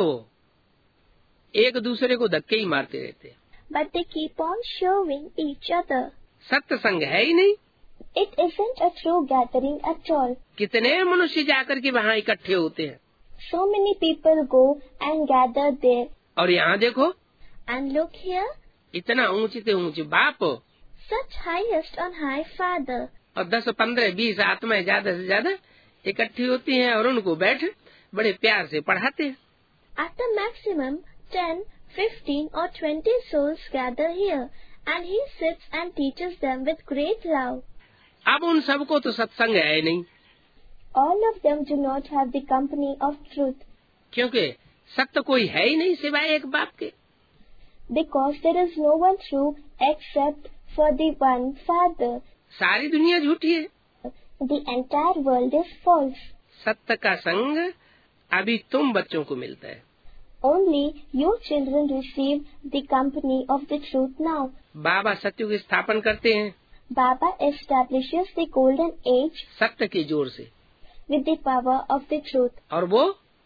एक दूसरे को धक्के ही मारते रहते हैं। But they keep on showing each other. सत्संग है ही नहीं। It isn't a true gathering at all. कितने मनुष्य जाकर के वहाँ इकट्ठे होते हैं, So many people go and gather there. और यहाँ देखो And look here, इतना ऊंचे से ऊंचे बाप such highest on high father. और दस पंद्रह बीस आत्माएं ज्यादा से ज्यादा इकट्ठी होती हैं और उनको बैठ बड़े प्यार से पढ़ाते हैं। At the maximum, ten, fifteen or twenty souls gather here, and he sits and teaches them with great love. अब उन सबको तो सत्संग है नहीं, All of them do not have the company of truth, क्योंकि सत्य कोई है ही नहीं सिवाय एक बाप के। because there is no one true except for the one Father. सारी दुनिया झूठी है। The entire world is false. सत्य का संग अभी तुम बच्चों को मिलता है। Only you children receive the company of the truth now. बाबा सत्युग स्थापन करते हैं Baba establishes the golden age सत्य के जोर से, with the power of the truth, और वो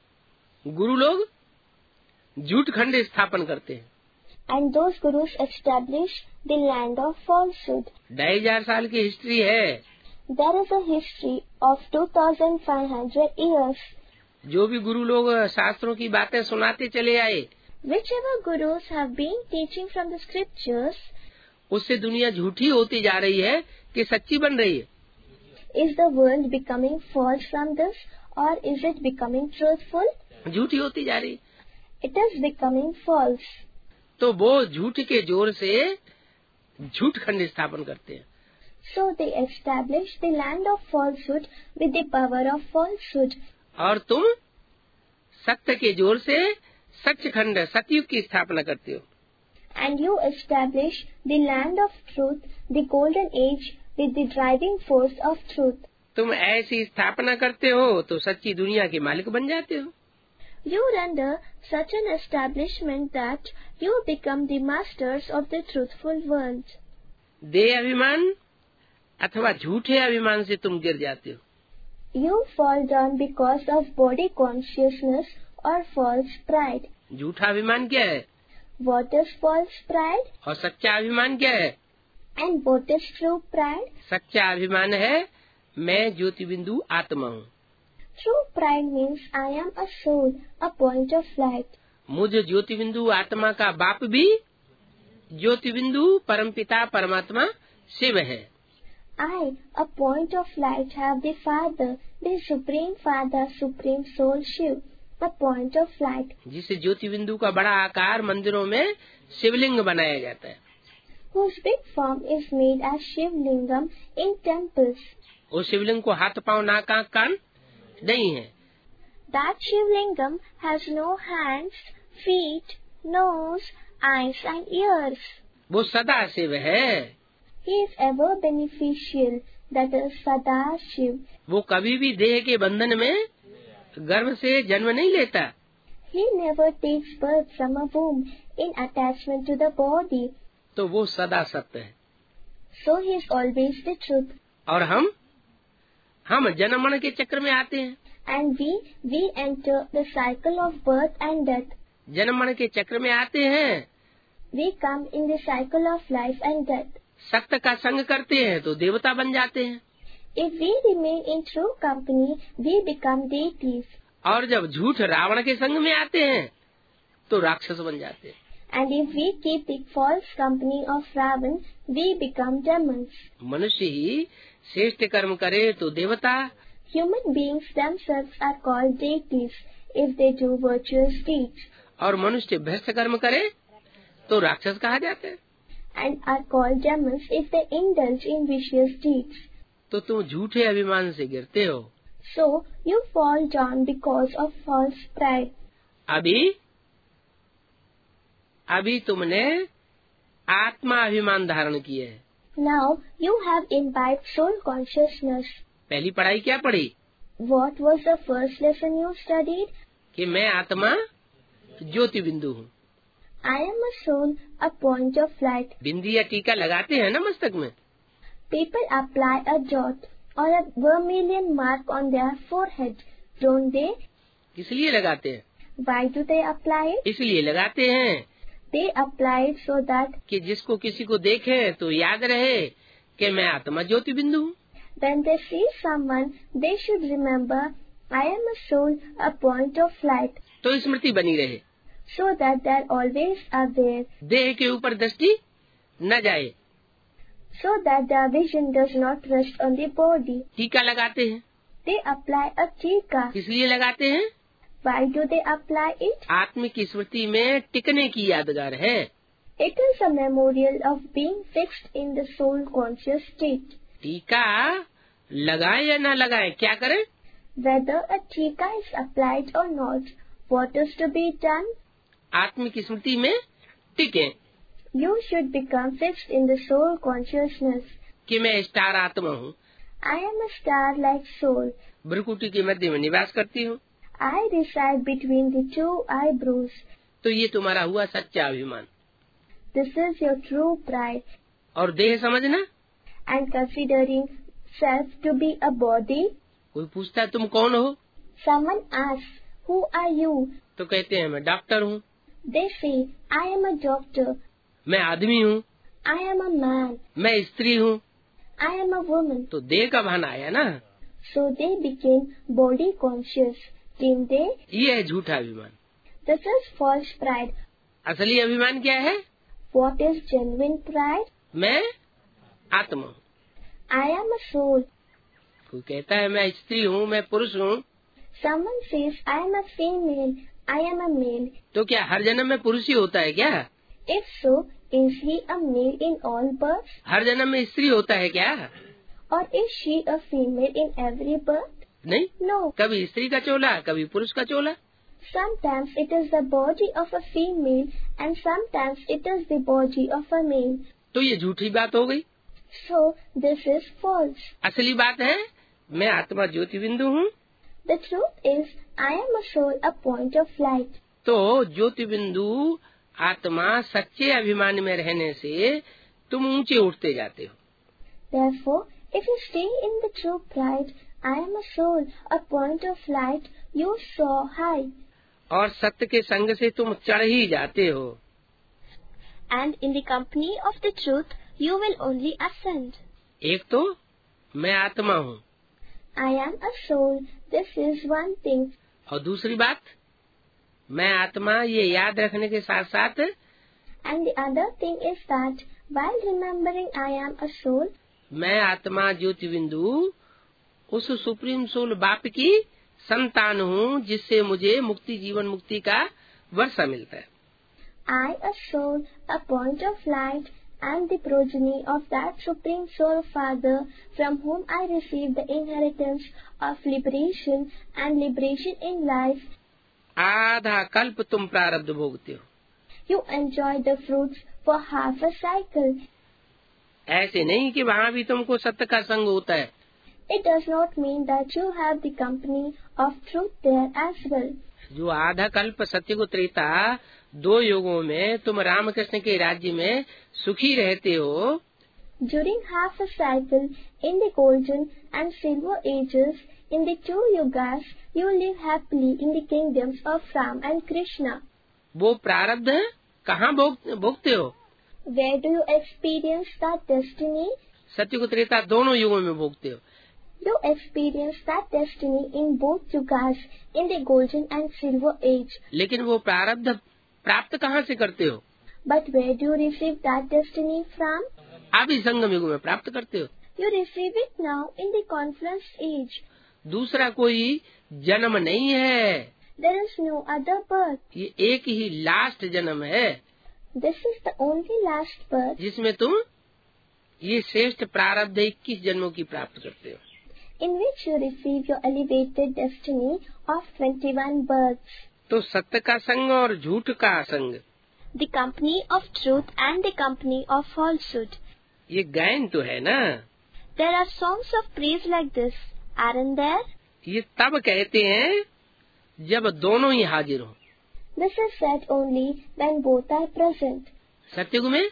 गुरु लोग झूठ खंड स्थापन करते हैं। and those gurus establish the land of falsehood. ढाई हजार साल की हिस्ट्री है। There is a history of two thousand five hundred years. जो भी गुरु लोग शास्त्रों की बातें सुनाते चले आए, Whichever gurus have been teaching from the scriptures, उससे दुनिया झूठी होती जा रही है कि सच्ची बन रही है। is the world becoming false from this, or is it becoming truthful? झूठी होती जा रही है। It is becoming false. तो वो झूठ के जोर से झूठ खंड स्थापन करते हैं। So they establish the land of falsehood with the power of falsehood. और तुम सत्य के जोर से सच खंड सतयुग की स्थापना करते हो। And you establish the land of truth, the golden age, with the driving force of truth. तुम ऐसी स्थापना करते हो तो सच्ची दुनिया के मालिक बन जाते हो। You render such an establishment that you become the masters of the truthful world. देह अभिमान अथवा झूठे अभिमान से तुम गिर जाते हो। You fall down because of body consciousness or false pride. झूठा अभिमान क्या है What is false pride? और सच्चा अभिमान क्या है? And what is true pride? सच्चा अभिमान है मैं ज्योति बिंदु आत्मा हूँ। True pride means I am a soul, a point of light. मुझ ज्योति बिंदु आत्मा का बाप भी ज्योति बिंदु परमपिता परमात्मा शिव है। I, a point of light, have the Father, the Supreme Father, Supreme Soul Shiv, a point of light. जिसे ज्योति बिंदु का बड़ा आकार मंदिरों में शिवलिंग बनाया जाता है, whose big form is made as Shiv Lingam in temples. उस शिवलिंग को हाथ पांव नाक आंख कान नहीं है। That Shiv Lingam has no hands, feet, nose, eyes and ears. वो सदा शिव है। He is ever beneficial, that is Sada Shiv. वो कभी भी देह के बंधन में गर्भ से जन्म नहीं लेता। He never takes birth from a womb in attachment to the body. तो वो सदा सत्य है। So he is always the truth. और हम हम जन्म मरण के चक्र में आते हैं। And we, we enter the cycle of birth and death. जन्म मरण के चक्र में आते हैं। We come in the cycle of life and death. सत्य का संग करते हैं तो देवता बन जाते हैं। If we remain in true company, we become deities. और जब झूठ रावण के संग में आते हैं तो राक्षस बन जाते हैं। And if we keep the false company of Ravan, we become demons. मनुष्य ही श्रेष्ठ कर्म करे तो देवता, Human beings themselves are called deities if they do virtuous deeds. और मनुष्य भ्रष्ट कर्म करे तो राक्षस कहा जाता है। And are called demons if they indulge in vicious deeds. तो तुम झूठे अभिमान से गिरते हो। So you fall down because of false pride. अभी अभी तुमने आत्मा अभिमान धारण किया है। Now you have imbibed soul consciousness. पहली पढ़ाई क्या पढ़ी? What was the first lesson you studied? कि मैं आत्मा ज्योति बिंदु हूँ। I am a soul, a point of light. बिंदी या टीका लगाते हैं ना मस्तक में। People apply a dot or a vermilion mark on their forehead, don't they? इसलिए लगाते हैं। Why do they apply it? इसलिए लगाते हैं They apply it so that कि जिसको किसी को देखे तो याद रहे कि मैं आत्मा ज्योति बिंदु हूँ। when they see someone, they should remember, I am a soul, a point of light, तो स्मृति बनी रहे, so that they are always aware, देह के ऊपर दृष्टि न जाए। so that their vision does not rest on the body. टीका लगाते हैं। They apply a tika. इसलिए लगाते हैं Why do they apply it? आत्मिक स्मृति में टिकने की यादगार है। It is a memorial of being fixed in the soul conscious state. टीका लगाए या ना लगाए, क्या करें? Whether a tika is applied or not, what is to be done? आत्मिक स्मृति में टिके You should become fixed in the soul consciousness. कि मैं स्टार आत्मा हूँ, I am a star-like soul. भ्रुकुटी के मध्य में निवास करती हूँ। I reside between the two eyebrows. तो ये तुम्हारा हुआ सच्चा अभिमान। This is your true pride. और देह समझना, And considering self to be a body, कोई पूछता है तुम कौन हो, someone asks, who are you? तो कहते हैं मैं डॉक्टर हूँ, They say, I am a doctor. मैं आदमी हूँ, I am a man. मैं स्त्री हूँ। I am a woman. तो देह का भान आया ना, So they became body conscious. Didn't they? ये है झूठा अभिमान। This is false pride. असली अभिमान क्या है? What is genuine pride? मैं आत्मा हूँ। I am a soul. कोई कहता है मैं स्त्री हूँ, मैं पुरुष हूँ, Someone says, I am a female. I am a male. तो क्या हर जन्म में पुरुष ही होता है क्या? If so, is he a male in all births? हर जन्म में स्त्री होता है क्या? Or is she a female in every birth? नहीं, No. कभी स्त्री का चोला, कभी पुरुष का चोला। Sometimes it is the body of a female and sometimes it is the body of a male. तो ये झूठी बात हो गई। So this is false. असली बात है मैं आत्मा ज्योति बिंदु हूँ। The truth is, I am a soul, a point of light. तो ज्योति बिंदु आत्मा सच्चे अभिमान में रहने से तुम ऊंचे उठते जाते हो। Therefore, if you stay in the true pride, I am a soul, a point of light, you soar high. और सत्य के संग से तुम चढ़ ही जाते हो। And in the company of the truth, you will only ascend. एक तो मैं आत्मा हूँ, I am a soul, this is one thing. और दूसरी बात मैं आत्मा, ये याद रखने के साथ साथ And the other thing is that while remembering I am a soul, मैं आत्मा ज्योति बिंदु उस सुप्रीम सोल बाप की संतान हूँ जिससे मुझे मुक्ति, जीवन मुक्ति का वर्षा मिलता है। I, a soul, a point of light, and the progeny of that Supreme Soul Father from whom I receive the inheritance of liberation and liberation in life, आधा कल्प तुम प्रारब्ध भोगते हो। you enjoy the fruits for half a cycle. ऐसे नहीं कि वहाँ भी तुमको सत्य का संग होता है। It does not mean that you have the company of truth there as well. जो आधा कल्प सत्य को त्रेता दो युगों में तुम रामकृष्ण के राज्य में सुखी रहते हो, During half a cycle in the golden and silver ages, in the two yugas, you live happily in the kingdoms of Ram and Krishna. वो प्रारब्ध कहाँ भोग भोगते हो? Where do you experience that destiny? सत्य को त्रेता दोनों युगों में भोगते हो। You experience that destiny in both yugas, in the golden and silver age. लेकिन वो प्रारब्ध प्राप्त कहाँ से करते हो? But where do you receive that destiny from? अभी संगम युग में प्राप्त करते हो। You receive it now in the confluence age. दूसरा कोई जन्म नहीं है, There is no other birth. ये एक ही लास्ट जन्म है This is the only last birth जिसमें तुम ये श्रेष्ठ प्रारब्ध इक्कीस जन्मों की प्राप्त करते हो। in which you receive your elevated destiny of twenty-one births. तो सत्य का संग और झूठ का संग, The company of truth and the company of falsehood. ये गायन तो है ना। There are songs of praise like this, aren't there? ये तब कहते हैं जब दोनों ही हाजिर हो। This is said only when both are present. सत्युग में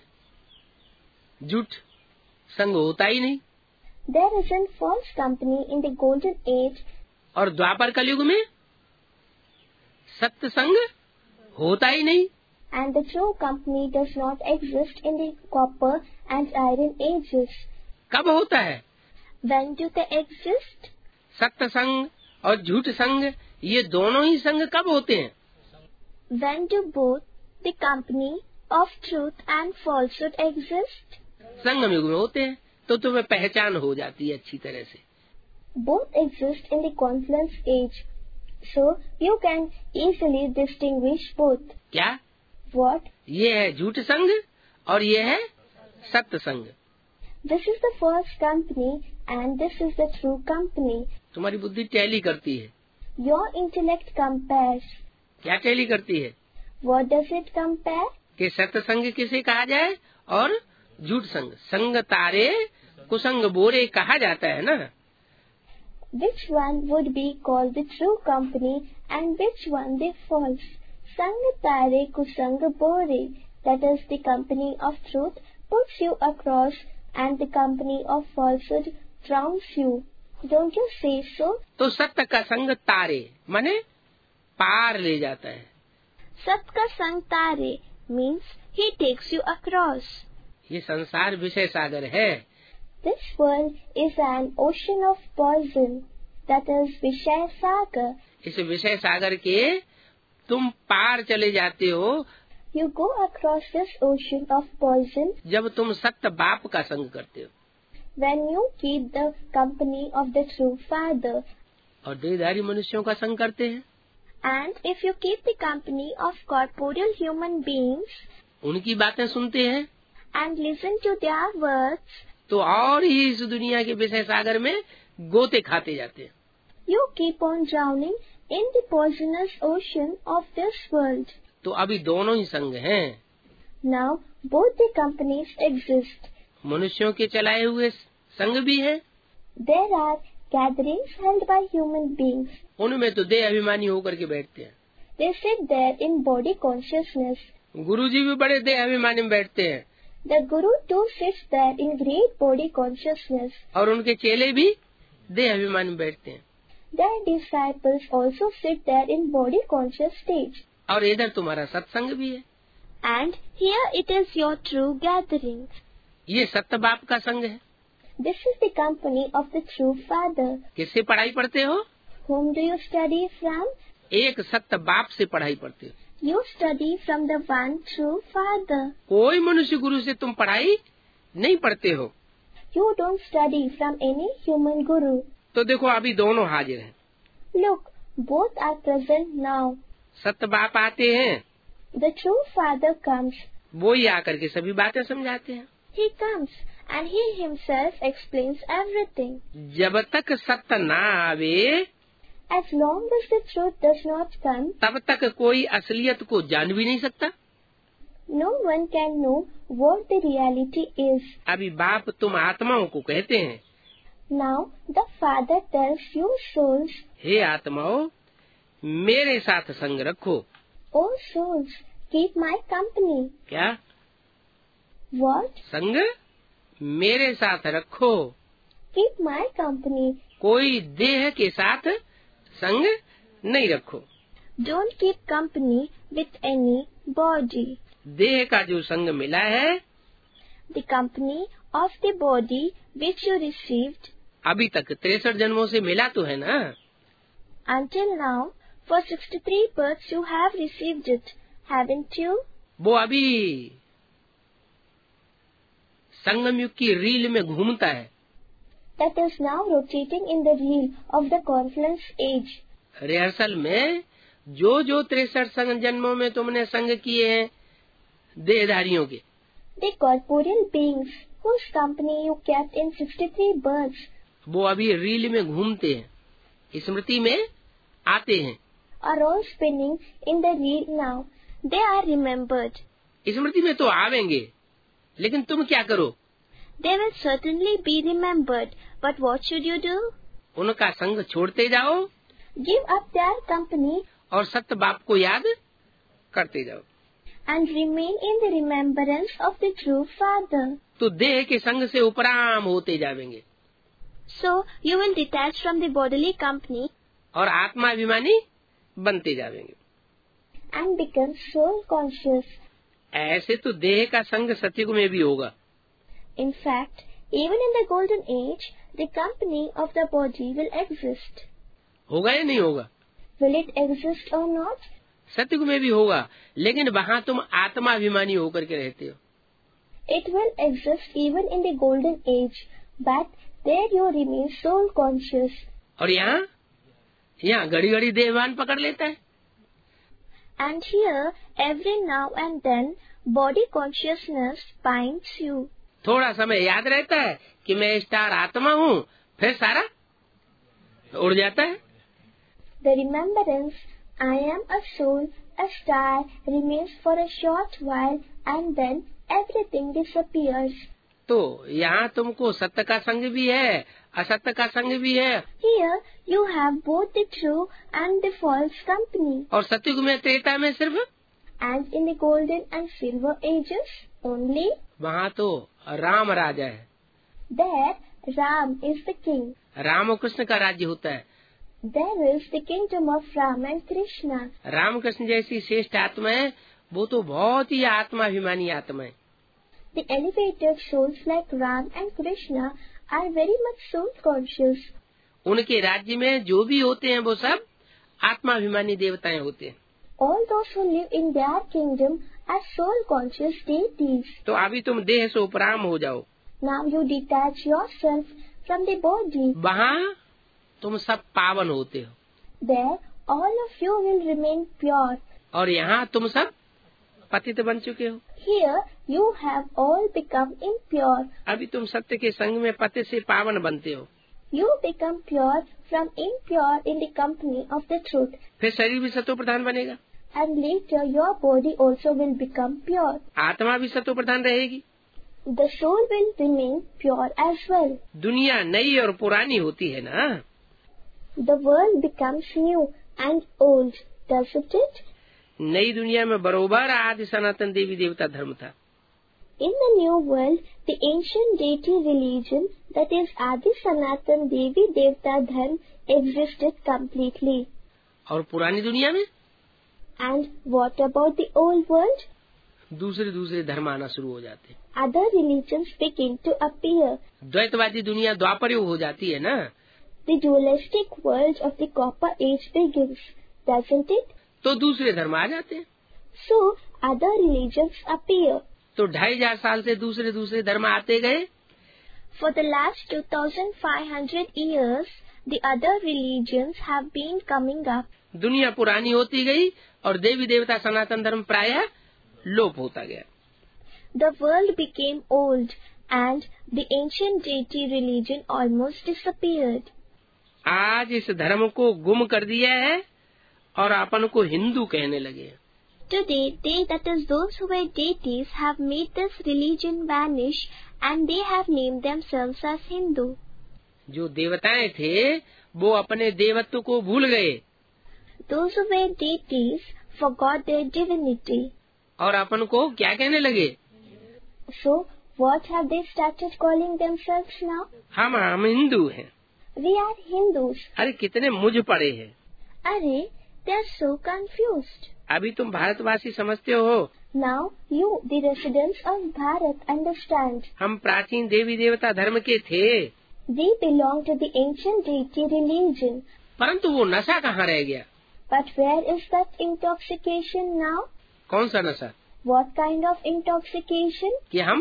झूठ संग होता ही नहीं, There isn't false company in the golden age, और द्वापर कलयुग में सत्य संग होता ही नहीं। and the true company does not exist in the copper and iron ages. कब होता है? When do they exist? सत्य संग और झूठ संग, ये दोनों ही संग कब होते हैं? When do both the company of truth and falsehood exist? संगम युग में होते हैं, तो तुम्हें पहचान हो जाती है अच्छी तरह से। Both exist in the confluence age. So you can easily distinguish both. क्या? What? ये है झूठ संग और ये है सत्य संग। This is the false company and this is the true company. तुम्हारी बुद्धि टैली करती है। Your intellect compares. क्या टैली करती है? What does it compare? कि सत्य संग किसे कहा जाए और झूठ संग। संग तारे कुसंग बोरे कहा जाता है ना। Which one would be called the true company and which one the false? Sang tare kusang bore, that is the company of truth, puts you across and the company of falsehood drowns you. Don't you say so? तो सत्य का संग तारे माने पार ले जाता है। Sat ka sang tare means he takes you across. ये संसार विषय सागर है। This world is an ocean of poison, that is Vishaya Sagar. इस विषय सागर के तुम पार चले जाते हो। You go across this ocean of poison जब तुम सत्य बाप का संग करते हो। when you keep the company of the true Father. और देहधारी मनुष्यों का संग करते हैं। And if you keep the company of corporeal human beings उनकी बातें सुनते हैं and listen to their words, तो और ही इस दुनिया के विषय सागर में गोते खाते जाते हैं। you keep on drowning in the poisonous ocean of this world. तो अभी दोनों ही संग हैं। Now both the companies exist. मनुष्यों के चलाए हुए संग भी है। There are gatherings held by human beings. उनमें तो देह अभिमानी होकर के बैठते हैं। They sit there in body consciousness. गुरुजी भी बड़े देह अभिमानी में बैठते हैं। The Guru too sits there in great body consciousness. और उनके चेले भी देह अभिमानी में बैठते हैं। Their disciples also sit there in body conscious stage. और इधर तुम्हारा सत्संग भी है। And here it is your true gathering. ये सत्य बाप का संग है। This is the company of the true Father. किससे पढ़ाई पढ़ते हो? Whom do you study from? एक सत्य बाप से पढ़ाई पढ़ते हो। You study from the one true Father. कोई मनुष्य गुरु से तुम पढ़ाई नहीं पढ़ते हो। You don't study from any human guru. तो देखो अभी दोनों हाजिर हैं। Look, both are present now. सत्य बाप आते हैं। The true Father comes. वो ही आकर के सभी बातें समझाते हैं। He comes and he himself explains everything. जब तक सत्य ना आवे As long as the truth does not come, तब तक कोई असलियत को जान भी नहीं सकता। no one can know what the reality is. अभी बाप तुम आत्माओं को कहते हैं, Now the Father tells you souls, हे आत्माओं मेरे साथ संग रखो। O souls, keep my company. क्या? What? संग मेरे साथ रखो। Keep my company. कोई देह के साथ संग नहीं रखो। Don't keep company with any body. देह का जो संग मिला है, The company of the body which you received अभी तक तिरसठ जन्मों से मिला तो है ना। until now, for sixty-three births you have received it, haven't you? वो अभी संगम युग की रील में घूमता है। That is now rotating in the reel of the confluence age. Rehearsal में जो जो तिरसठ संग जन्मों में तुमने संग किए हैं देहधारियों के, The corporeal beings whose company you kept in sixty-three births वो अभी रील में घूमते हैं, स्मृति में आते हैं। are all spinning in the reel now. They are remembered. स्मृति में तो आवेंगे, लेकिन तुम क्या करो? They will certainly be remembered. But what should you do? उनका संग छोड़ते जाओ Give up their company और सत्य बाप को याद करते जाओ। and remain in the remembrance of the true Father. तो देह के संग से उपराम होते जावेंगे So you will detach from the bodily company और आत्माभिमानी बनते जावेंगे। and become soul conscious. ऐसे तो देह का संग सतयुग में भी होगा। In fact, even in the golden age, the company of the body will exist. होगा या नहीं होगा? Will it exist or not? सतयुग में भी होगा, लेकिन वहाँ तुम आत्माभिमानी होकर के रहते हो। It will exist even in the golden age, but there you remain soul conscious. और यहाँ यहाँ घड़ी घड़ी देहभान पकड़ लेता है। And here, every now and then, body consciousness finds you. थोड़ा समय याद रहता है कि मैं स्टार आत्मा हूँ, फिर सारा उड़ जाता है। The remembrance, I am a soul, a star, remains for a short while and then everything disappears. तो यहाँ तुमको सत्य का संग भी है, असत्य का संग भी है। Here you have both the true and the false company. और सतयुग में, त्रेता में सिर्फ, And in the golden and silver ages only, वहाँ तो राम राजा है। there Ram is the king. Ram और कृष्ण का राज्य होता है। There is the kingdom of Ram and Krishna. Ram Krishna जैसी श्रेष्ठ आत्मा है, वो तो बहुत ही आत्माभिमानी आत्मा है। The elevated souls like Ram and Krishna are very much soul conscious. उनके राज्य में जो भी होते हैं वो सब आत्माभिमानी देवताएं होते हैं। All those who live in their kingdom are soul conscious deities. तो अभी तुम देह से उपराम हो जाओ। Now you detach yourself from the body. वहाँ तुम सब पावन होते हो। There all of you will remain pure. और यहाँ तुम सब पतित बन चुके हो। Here you have all become impure. अभी तुम सत्य के संग में पतित से पावन बनते हो। You become pure from impure in the company of the truth. फिर शरीर भी सत्व प्रधान बनेगा। And later your body also will become pure. आत्मा भी सत्व प्रधान रहेगी। The soul will remain pure as well. दुनिया नई और पुरानी होती है ना। The world becomes new and old, doesn't it? नई दुनिया में बरोबर आदि सनातन देवी देवता धर्म था। In the new world, the ancient deity religion, that is Adi Sanatan Devi Devta Dharma, existed completely. और पुरानी दुनिया में? And what about the old world? दूसरे दूसरे धर्म आना शुरू हो जाते। Other religions begin to appear. द्वैतवादी दुनिया द्वापर युग हो जाती है ना। The dualistic world of the Copper Age begins, doesn't it? तो दूसरे धर्म आ जाते हैं। So other religions appear. तो ढाई हजार साल से दूसरे दूसरे धर्म आते गए। For the last two thousand five hundred years, the other religions have been coming up. दुनिया पुरानी होती गई और देवी देवता सनातन धर्म प्रायः लोप होता गया। The world became old and the ancient deity religion almost disappeared. आज इस धर्म को गुम कर दिया है और अपन को हिंदू कहने लगे। Today, they, that is those who were deities, have made this religion vanish and they have named themselves as Hindu. जो देवताएं थे वो अपने देवत्व को भूल गए। Those who were deities forgot their divinity. और अपन को क्या कहने लगे? So, what have they started calling themselves now? हम हम हिंदू हैं। We are Hindus. अरे कितने मुझ पड़े हैं। Arey, they are so confused. अभी तुम भारतवासी समझते हो। Now you, the residents of Bharat, understand. हम प्राचीन देवी देवता धर्म के थे। We belong to the ancient deity religion. परंतु वो नशा कहाँ रह गया? But where is that intoxication now? कौन सा नशा? What kind of intoxication? कि हम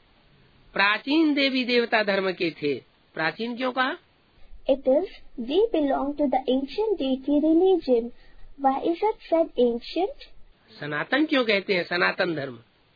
प्राचीन देवी देवता धर्म के थे। प्राचीन क्यों कहा? It is, we belong to the ancient deity religion. Why is it said ancient? सनातन क्यों कहते हैं? सनातन धर्म।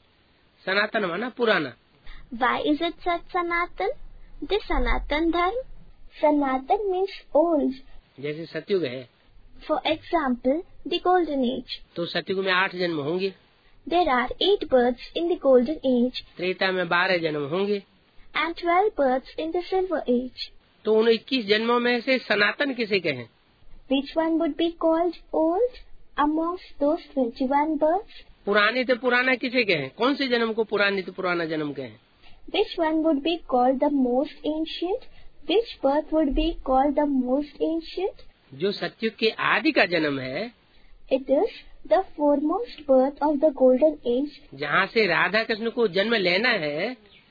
सनातन माना पुराना। Why is it said Sanatan? The Sanatan Dharma. Sanatan means old. जैसे सतयुग है। For example, the Golden Age. तो सतयुग में आठ जन्म होंगे। There are eight births in the Golden Age. Treta में बारह जन्म होंगे। And twelve births in the Silver Age. तो उन इक्कीस जन्मों में से सनातन किसे कहें? Which one would be called old amongst those twenty-one births? पुराने तो पुराना किसे कहें? कौन से जन्म को पुराने तो पुराना जन्म कहें? Which one would be called the most ancient? Which birth would be called the most ancient? जो सतयुग के आदि का जन्म है। It is the foremost birth of the Golden Age. जहाँ से राधा कृष्ण को जन्म लेना है।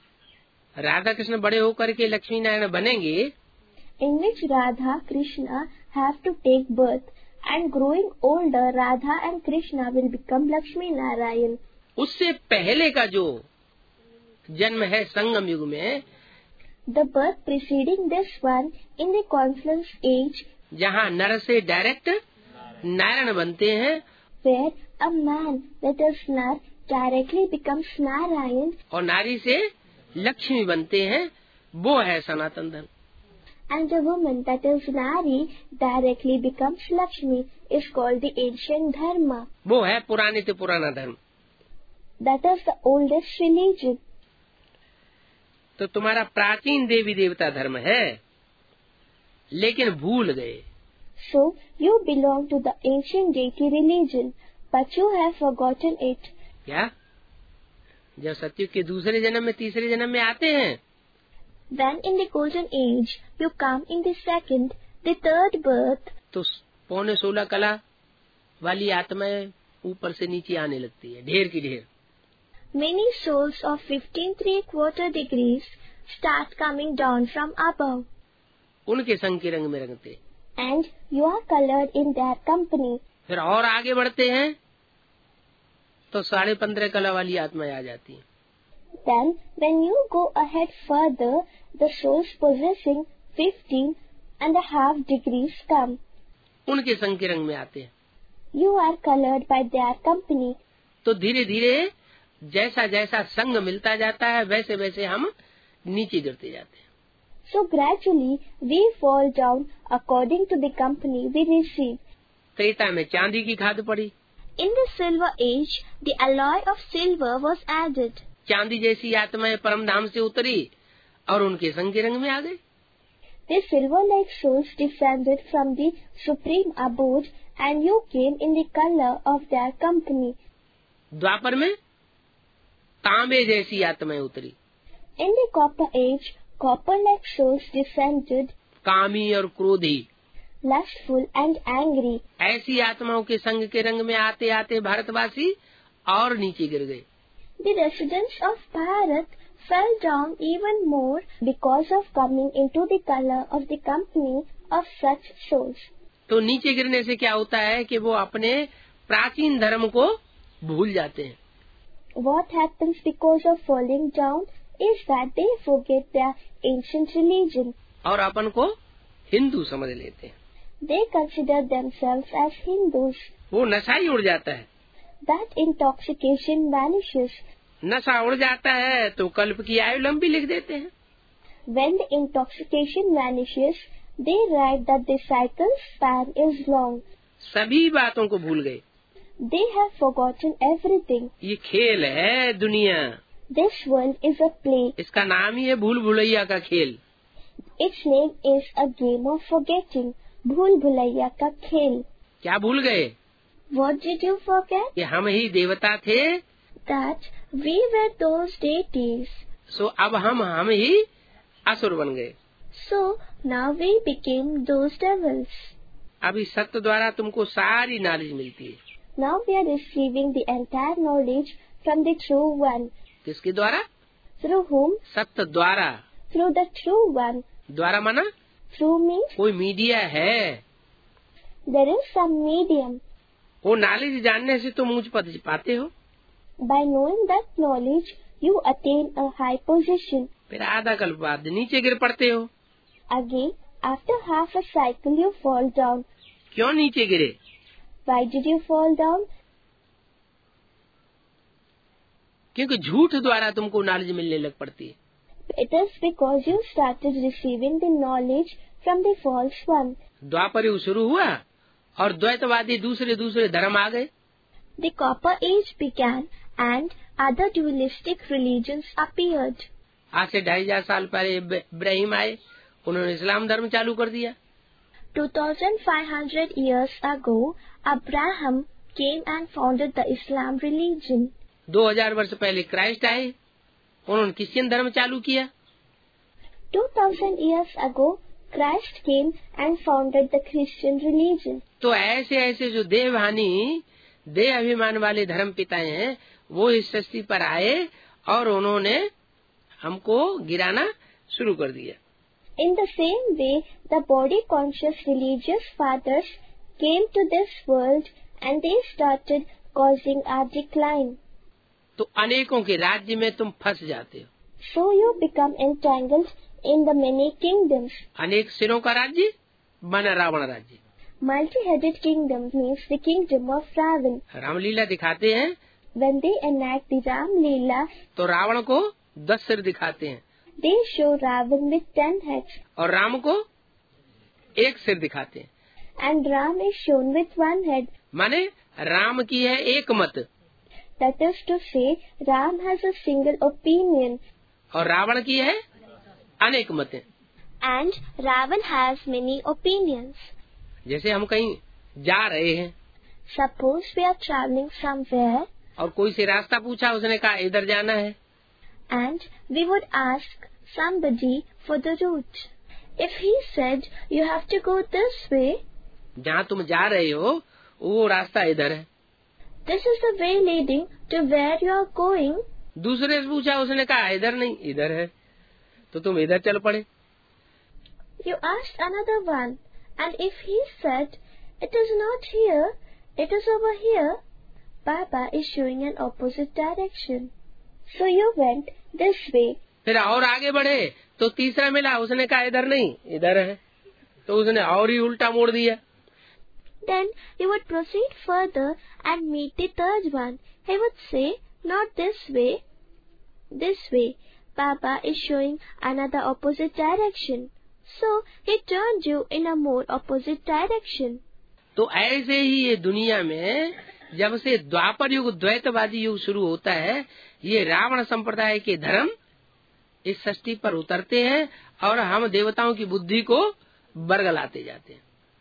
राधा कृष्ण बड़े होकर के लक्ष्मी नारायण बनेंगे। In which Radha Krishna have to take birth, and growing older, Radha and Krishna will become Lakshmi Narayan. उससे पहले का जो जन्म है संगम युग में, The birth preceding this one in the confluence age, जहाँ नर से डायरेक्ट नारायण बनते हैं, where a man, that is Nar, directly becomes Narayan, और नारी से लक्ष्मी बनते हैं, वो है सनातन धर्म। and a woman, that is Nari, directly becomes Lakshmi, is called the ancient dharma. वो है पुराने से पुराना धर्म। That is the oldest religion. तो तुम्हारा प्राचीन देवी देवता धर्म है, लेकिन भूल गए। So you belong to the ancient deity religion, but you have forgotten it. क्या? जब सतयुग के दूसरे जन्म में, तीसरे जन्म में आते हैं, Then in the golden age you come in the second, the third birth, तो पौने सोलह कला वाली आत्माएं ऊपर से नीचे आने लगती है, ढेर की ढेर। many souls of fifteen three quarter degrees start coming down from above, उनके संग के रंग में रंगते। and you are colored in their company. फिर और आगे बढ़ते हैं तो साढ़े पंद्रह कला वाली आत्माएं आ जाती हैं। Then when you go ahead further, the souls possessing fifteen and a half degrees come. उनके संग के रंग में आते हैं। You are colored by their company. तो धीरे धीरे जैसा जैसा संग मिलता जाता है, वैसे वैसे हम नीचे गिरते जाते हैं। So gradually we fall down according to the company we receive. Treta में चांदी की खाद पड़ी, In the silver age, the alloy of silver was added. चांदी जैसी आत्माएं परम धाम से उतरी और उनके संग के रंग में आ गई। The silver-like souls descended from the supreme abode, and you came in the color of their company. द्वापर में तांबे जैसी आत्माएं उतरी, In the copper age, copper-like souls descended, कामी और क्रोधी। lustful and angry. ऐसी आत्माओं के संग के रंग में आते आते भारतवासी और नीचे गिर गए। The residents of Bharat fell down even more because of coming into the color of the company of such souls. तो नीचे गिरने से क्या होता है कि वो अपने प्राचीन धर्म को भूल जाते हैं। What happens because of falling down is that they forget their ancient religion. और अपन को हिंदू समझ लेते हैं। They consider themselves as Hindus. वो नशा ही उड़ जाता है। That intoxication vanishes. नशा उड़ जाता है तो कल्प की आयु लंबी लिख देते हैं। When the intoxication vanishes, they write that the cycle span is long. सभी बातों को भूल गए। They have forgotten everything. ये खेल है दुनिया, This world is a play. इसका नाम ही है भूल भुलैया का खेल। Its name is a game of forgetting. भूल भुलैया का खेल। क्या भूल गए? What did you forget? कि हम ही देवता थे। That we were those deities. सो अब हम हम ही असुर बन गए। So now we became those devils. अभी सत्य द्वारा तुमको सारी नॉलेज मिलती है। Now we are receiving the entire knowledge from the true one. किसके द्वारा? Through whom? सत्य द्वारा। Through the true one. द्वारा माना Through means कोई मीडिया है। there is some medium. वो नॉलेज जानने से तुम ऊंच पद पाते हो। By knowing that knowledge, you attain a high position. फिर आधा कल्प बाद नीचे गिर पड़ते हो। Again, after half a cycle, you fall down. क्यों नीचे गिरे? Why did you fall down? क्योंकि झूठ द्वारा तुमको नॉलेज मिलने लग पड़ती है। It is because you started receiving the knowledge from the false one. द्वापर युग शुरू हुआ और द्वैतवादी दूसरे दूसरे धर्म आ गए। The Copper Age began and other dualistic religions appeared. आज से ढाई हजार साल पहले इब्राहिम आए, उन्होंने इस्लाम धर्म चालू कर दिया। two thousand five hundred years ago, Abraham came and founded the Islam religion. दो हजार वर्ष पहले क्राइस्ट आए, उन्होंने क्रिश्चियन धर्म चालू किया। two thousand years ago, Christ came and founded the Christian religion. तो ऐसे ऐसे जो देवहानी देह अभिमान वाले धर्म पिताएं हैं, वो इस सृष्टि पर आए और उन्होंने हमको गिराना शुरू कर दिया। In the same way, the body-conscious religious fathers came to this world and they started causing our decline. तो अनेकों के राज्य में तुम फंस जाते हो। So you become entangled in the many kingdoms. अनेक सिरों का राज्य बना रावण राज्य। Multi-headed kingdom means the kingdom of Ravan. Ramlila दिखाते हैं। When they enact the Ram Leela, तो रावण को दस सिर दिखाते हैं। they show Ravan with ten heads. और राम को एक सिर दिखाते हैं। And Ram is shown with one head. माने राम की है एक मत। That is to say, Ram has a single opinion. और रावण की है अनेक मतें। And Ravan has many opinions. जैसे हम कहीं जा रहे हैं। Suppose we are traveling somewhere. और कोई से रास्ता पूछा, उसने कहा इधर जाना है। And we would ask somebody for the route. If he said, you have to go this way. जहाँ तुम जा रहे हो वो रास्ता इधर है। This is the way leading to where you are going. दूसरे से पूछा, उसने कहा इधर नहीं इधर है, तो तुम इधर चल पड़े। You asked another one, and if he said, it is not here, it is over here, Baba is showing an opposite direction. So you went this way. फिर और आगे बढ़े तो तीसरा मिला, उसने कहा इधर नहीं इधर है, तो उसने और ही उल्टा मोड़ दिया। Then you would proceed further and meet the third one. He would say, not this way, this way. Baba is showing another opposite direction. So he turned you in a more opposite direction. तो ऐसे ही ये दुनिया में जब से द्वापर युग द्वैतवादी युग शुरू होता है, ये रावण संप्रदाय के धर्म इस सृष्टि पर उतरते हैं और हम देवताओं की बुद्धि को बरगलाते जाते हैं।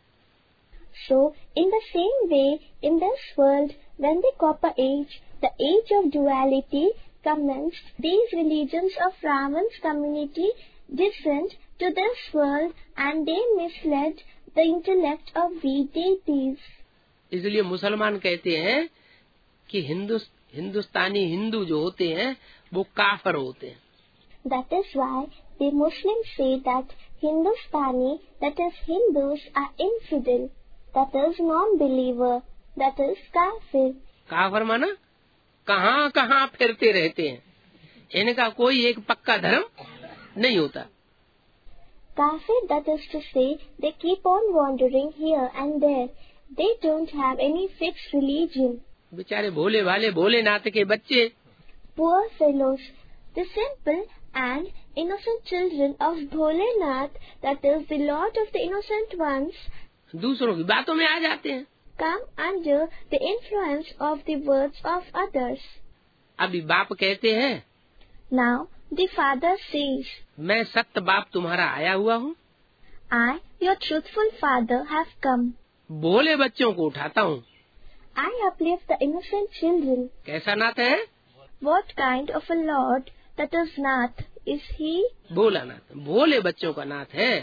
So, in the same way, in this world, when the Copper Age, the age of duality, commenced, these religions of Ravan's community descend to this world and they misled the intellect of we deities. इसलिए मुसलमान कहते हैं कि हिंदु हिंदुस्तानी हिंदू जो होते हैं वो काफर होते हैं। That is why the Muslims say that Hindustani, that is Hindus, are infidel, that is non-believer, that is kafir. काफर माना कहाँ कहाँ फिरते रहते हैं, इनका कोई एक पक्का धर्म नहीं होता। Kafir, that is to say, they keep on wandering here and there. They don't have any fixed religion. बेचारे भोले भाले भोलेनाथ के बच्चे। Poor fellows, the simple and innocent children of Bholenath, that is the Lord of the innocent ones, दूसरों की बातों में आ जाते हैं, come under the influence of the words of others. अभी बाप कहते हैं, Now the father says, मैं सत्य बाप तुम्हारा आया हुआ हूँ, I, your truthful father, have come. भोले बच्चों को उठाता हूँ। I uplift the innocent children. कैसा नाथ है? What kind of a Lord, that is Nath, is he? Bholanath, भोले बच्चों का नाथ है।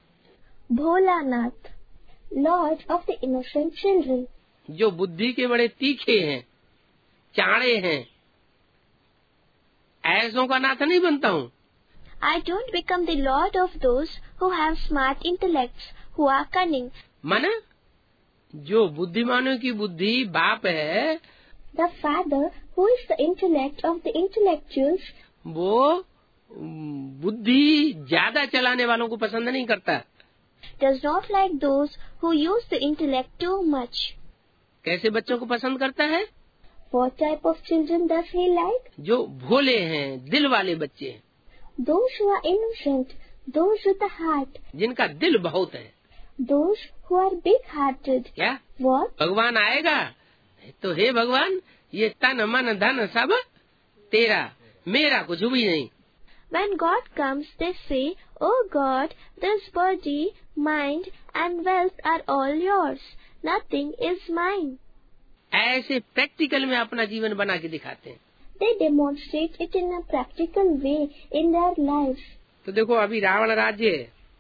Bholanath, Lord of the innocent children. जो बुद्धि के बड़े तीखे हैं, चाड़े हैं, ऐसों का नाथ नहीं बनता हूँ। I don't become the Lord of those who have smart intellects, who are cunning. माना जो बुद्धिमानों की बुद्धि बाप है, The father, who is the intellect of the intellectuals, वो बुद्धि ज्यादा चलाने वालों को पसंद नहीं करता। does not like those who use the intellect too much. कैसे बच्चों को पसंद करता है? What type of children does he like? जो भोले हैं, दिल वाले बच्चे हैं, Those who are innocent, those with a heart, जिनका दिल बहुत है। those who are big-hearted. क्या What? भगवान आएगा तो हे भगवान, ये तन मन धन सब तेरा, मेरा कुछ भी नहीं। When God comes, they say, Oh God, this body, mind and wealth are all yours. Nothing is mine. ऐसे प्रैक्टिकल में अपना जीवन बना के दिखाते हैं। They demonstrate it in a practical way in their lives. तो देखो अभी रावण राज्य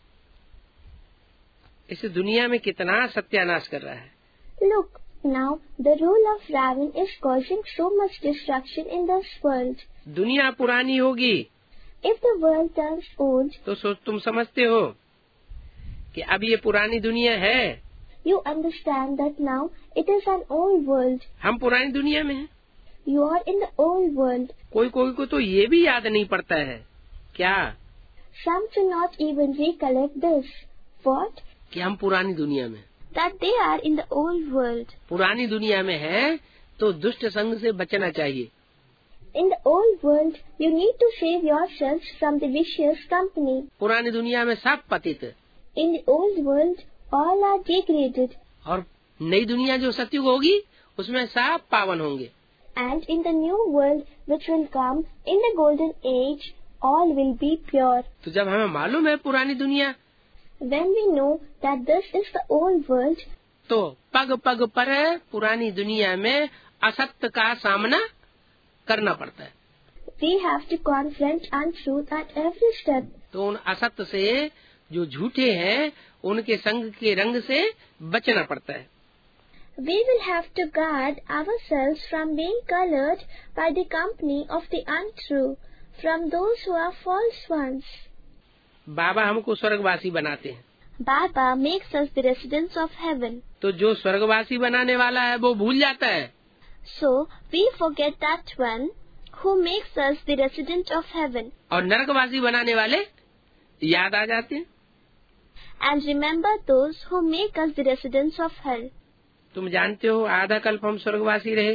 इस दुनिया में कितना सत्यानाश कर रहा है। Look, now the rule of Ravan is causing so much destruction in this world. दुनिया पुरानी होगी If the world turns old, तो सो तुम समझते हो कि अब ये पुरानी दुनिया है। you understand that now it is an old world. हम पुरानी दुनिया में हैं। You are in the old world. कोई कोई को तो ये भी याद नहीं पड़ता है क्या Some do not even recollect this. What? कि हम पुरानी दुनिया में, that they are in the old world. पुरानी दुनिया में है तो दुष्ट संग से बचना चाहिए. In the old world, you need to save yourselves from the vicious company. पुरानी दुनिया में सब पतित. In the old world, all are degraded. और नई दुनिया जो सतयुग होगी उसमें सब पावन होंगे. And in the new world which will come, in the golden age, all will be pure. तो जब हमें मालूम है पुरानी दुनिया, When we know that this is the old world, तो पग पग पर पुरानी दुनिया में असत्य का सामना करना पड़ता है. we have to confront untruth at every step. तो उन असत्य से जो झूठे हैं उनके संग के रंग से बचना पड़ता है. We will have to guard ourselves from being colored by the company of the untrue, from those who are false ones. बाबा हमको स्वर्गवासी बनाते हैं. Baba makes us the residents of heaven. तो जो स्वर्गवासी बनाने वाला है वो भूल जाता है. So we forget that one who makes us the resident of heaven. और नरकवासी बनाने वाले याद आ जाते हैं. And remember those who make us the residents of hell. तुम जानते हो आधा कल्प हम स्वर्गवासी रहे,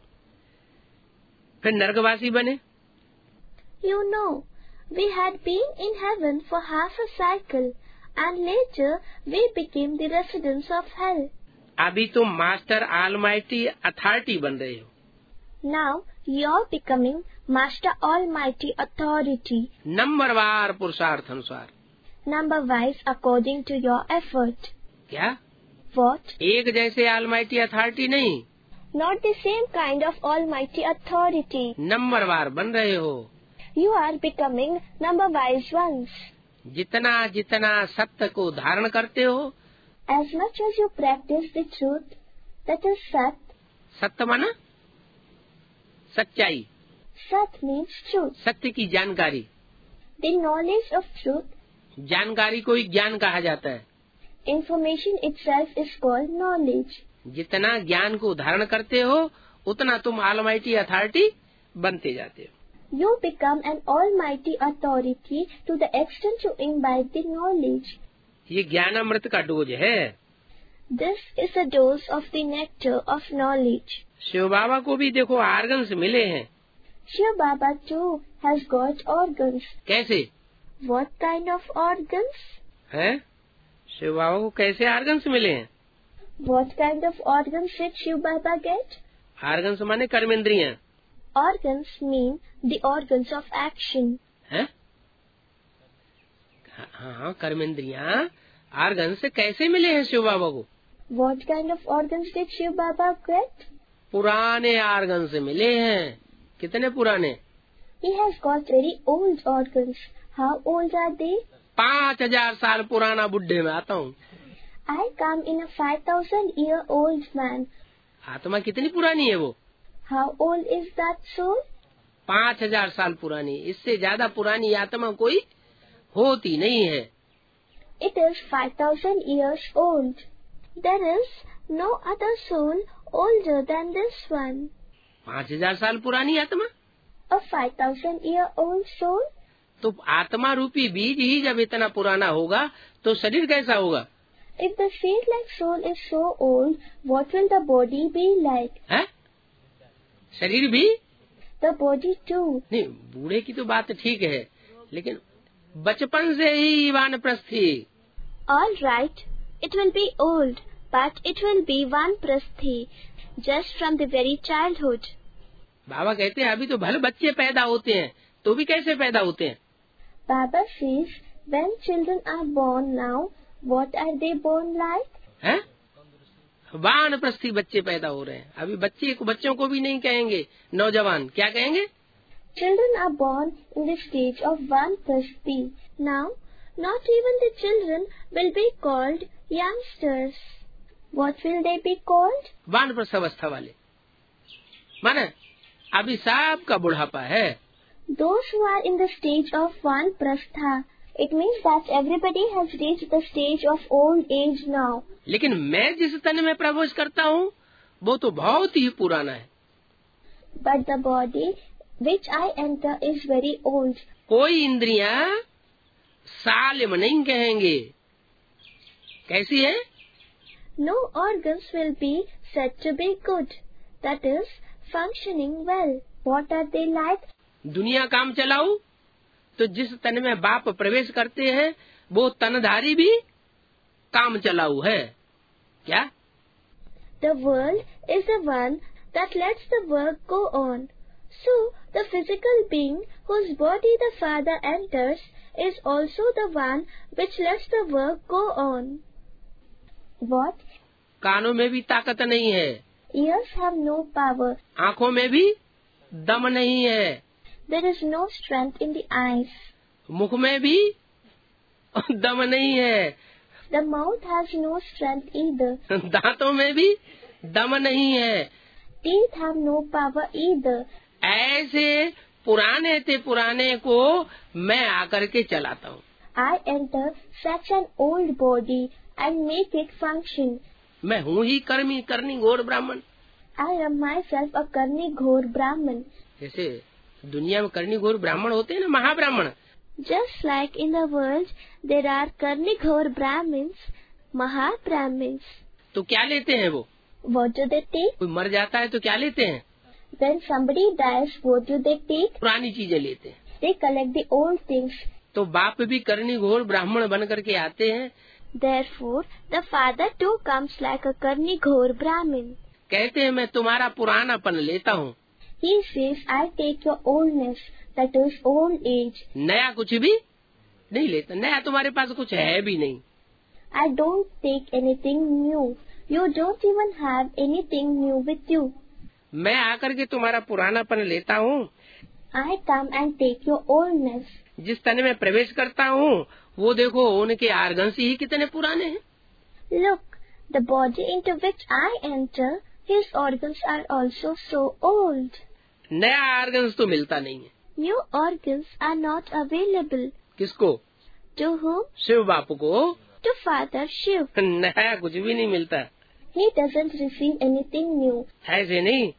फिर नरकवासी बने. You know, we had been in heaven for half a cycle, and later we became the residents of hell. अभी तुम मास्टर ऑलमाइटी अथॉरिटी बन रहे हो. Now you're becoming Master Almighty Authority. नंबरवार पुरुषार्थ अनुसार. Number wise according to your effort. क्या? What? एक जैसे ऑलमाइटी अथॉरिटी नहीं, Not the same kind of Almighty Authority. नंबरवार बन रहे हो. You are becoming number wise ones. जितना जितना सत्य को धारण करते हो, As much as you practice the truth, that is Sat. सत्य माना सच्चाई, Sat means truth. सत्य की जानकारी. The knowledge of truth, जानकारी को ही ज्ञान कहा जाता है. information itself is called knowledge. जितना ज्ञान को धारण करते हो उतना तुम ऑलमाइटी अथॉरिटी बनते जाते हो. You become an almighty authority to the extent you imbibe the knowledge. ये ज्ञानामृत का डोज है. This is a dose of the nectar of knowledge. Shiv बाबा को भी देखो आर्गन्स मिले हैं. Shiv Baba too has got organs. कैसे What kind of organs? हैं? शिव बाबा को कैसे आर्गन्स मिले हैं? What kind of organs did Shiv Baba get? Organs माने कर्मेंद्रियां. Organs mean the organs of action. हैं? हाँ हाँ कर्मेंद्रियां आर्गन्स कैसे मिले हैं शिव बाबा को? What kind of organs did Shiv Baba get? पुराने आर्गन्स मिले हैं. कितने पुराने? He has got very old organs. How old are they? पाँच हजार साल पुराना बुढ़े में आता हूँ. I come in a five thousand year old man. आत्मा कितनी पुरानी है वो? How old is that soul? पाँच हजार साल पुरानी. इससे ज्यादा पुरानी आत्मा कोई होती नहीं है. It is five thousand years old. There is no other soul older than this one. पाँच हजार साल पुरानी आत्मा. A five thousand year old soul? तो आत्मा रूपी बीज ही जब इतना पुराना होगा तो शरीर कैसा होगा? If the seed-like soul is so old, what will the body be like? है? शरीर भी? The body too. नहीं, बूढ़े की तो बात ठीक है, लेकिन बचपन से ही वानप्रस्थी. All right, it will be old, but it will be Vanprasthi, just from the very childhood. बाबा कहते हैं अभी तो भले बच्चे पैदा होते हैं, तो भी कैसे पैदा होते हैं? Baba says, when children are born now, what are they born like? हैं? वानप्रस्थी बच्चे पैदा हो रहे हैं. अभी बच्चे को बच्चों को भी नहीं कहेंगे नौजवान, क्या कहेंगे? Children are born in the stage of Vanprasthi. Now, not even the children will be called youngsters. What will they be called? वानप्रस्थ अवस्था वाले. माने अभी सबका बुढ़ापा है. Those who are in the stage of Vanprastha. It means that everybody has reached the stage of old age now. लेकिन मैं जिस तन में प्रवेश करता हूँ वो तो बहुत ही पुराना है. But the body which I enter is very old. कोई इंद्रियां साल में नहीं कहेंगे, कैसी है? No organs will be said to be good, that is, functioning well. What are they like? दुनिया काम चलाऊ, तो जिस तन में बाप प्रवेश करते हैं वो तनधारी भी काम चलाऊ है। क्या? The world is the one that lets the work go on. So, the physical being whose body the Father enters is also the one which lets the work go on. What? कानों में भी ताकत नहीं है। Ears have no power. आँखों में भी दम नहीं है। There is no strength in the eyes. मुख में भी दम नहीं है। The mouth has no strength either. दांतों में भी दम नहीं है। Teeth have no power either. ऐसे पुराने ते पुराने को मैं आकर के चलाता हूँ। I enter such an old body and make it function. मैं हूँ ही कर्मी करनी घोर ब्राह्मण। I am myself a Karni Ghor Brahman. जैसे दुनिया में करनी घोर ब्राह्मण होते हैं ना, महाब्राह्मण। Just like in the world there are Karni Ghor Brahmins, Mahabrahmins. तो क्या लेते हैं वो? What do they take? कोई मर जाता है तो क्या लेते हैं? When somebody dies, what do they take? पुरानी चीजें लेते हैं। They collect the old things. तो बाप भी करनी घोर ब्राह्मण बन करके आते हैं। Therefore, the father too comes like a Karni Ghor Brahmin. कहते हैं मैं तुम्हारा पुरानापन लेता हूँ। He says, I take your oldness, that is old age. नया कुछ भी नहीं लेता। नया तुम्हारे पास कुछ है भी नहीं। I don't take anything new. You don't even have anything new with you. मैं आकर के तुम्हारा पुरानापन लेता हूँ। I come and take your oldness. जिस तन में प्रवेश करता हूँ वो देखो उनके आर्गन्स ही कितने पुराने हैं। Look, the body into which I enter, his organs are also so old. नया आर्गन्स तो मिलता नहीं है। New organs are not available. किसको? To whom? शिव बापू को। To Father Shiv. नया कुछ भी नहीं मिलता। He doesn't receive anything new. ऐसे नहीं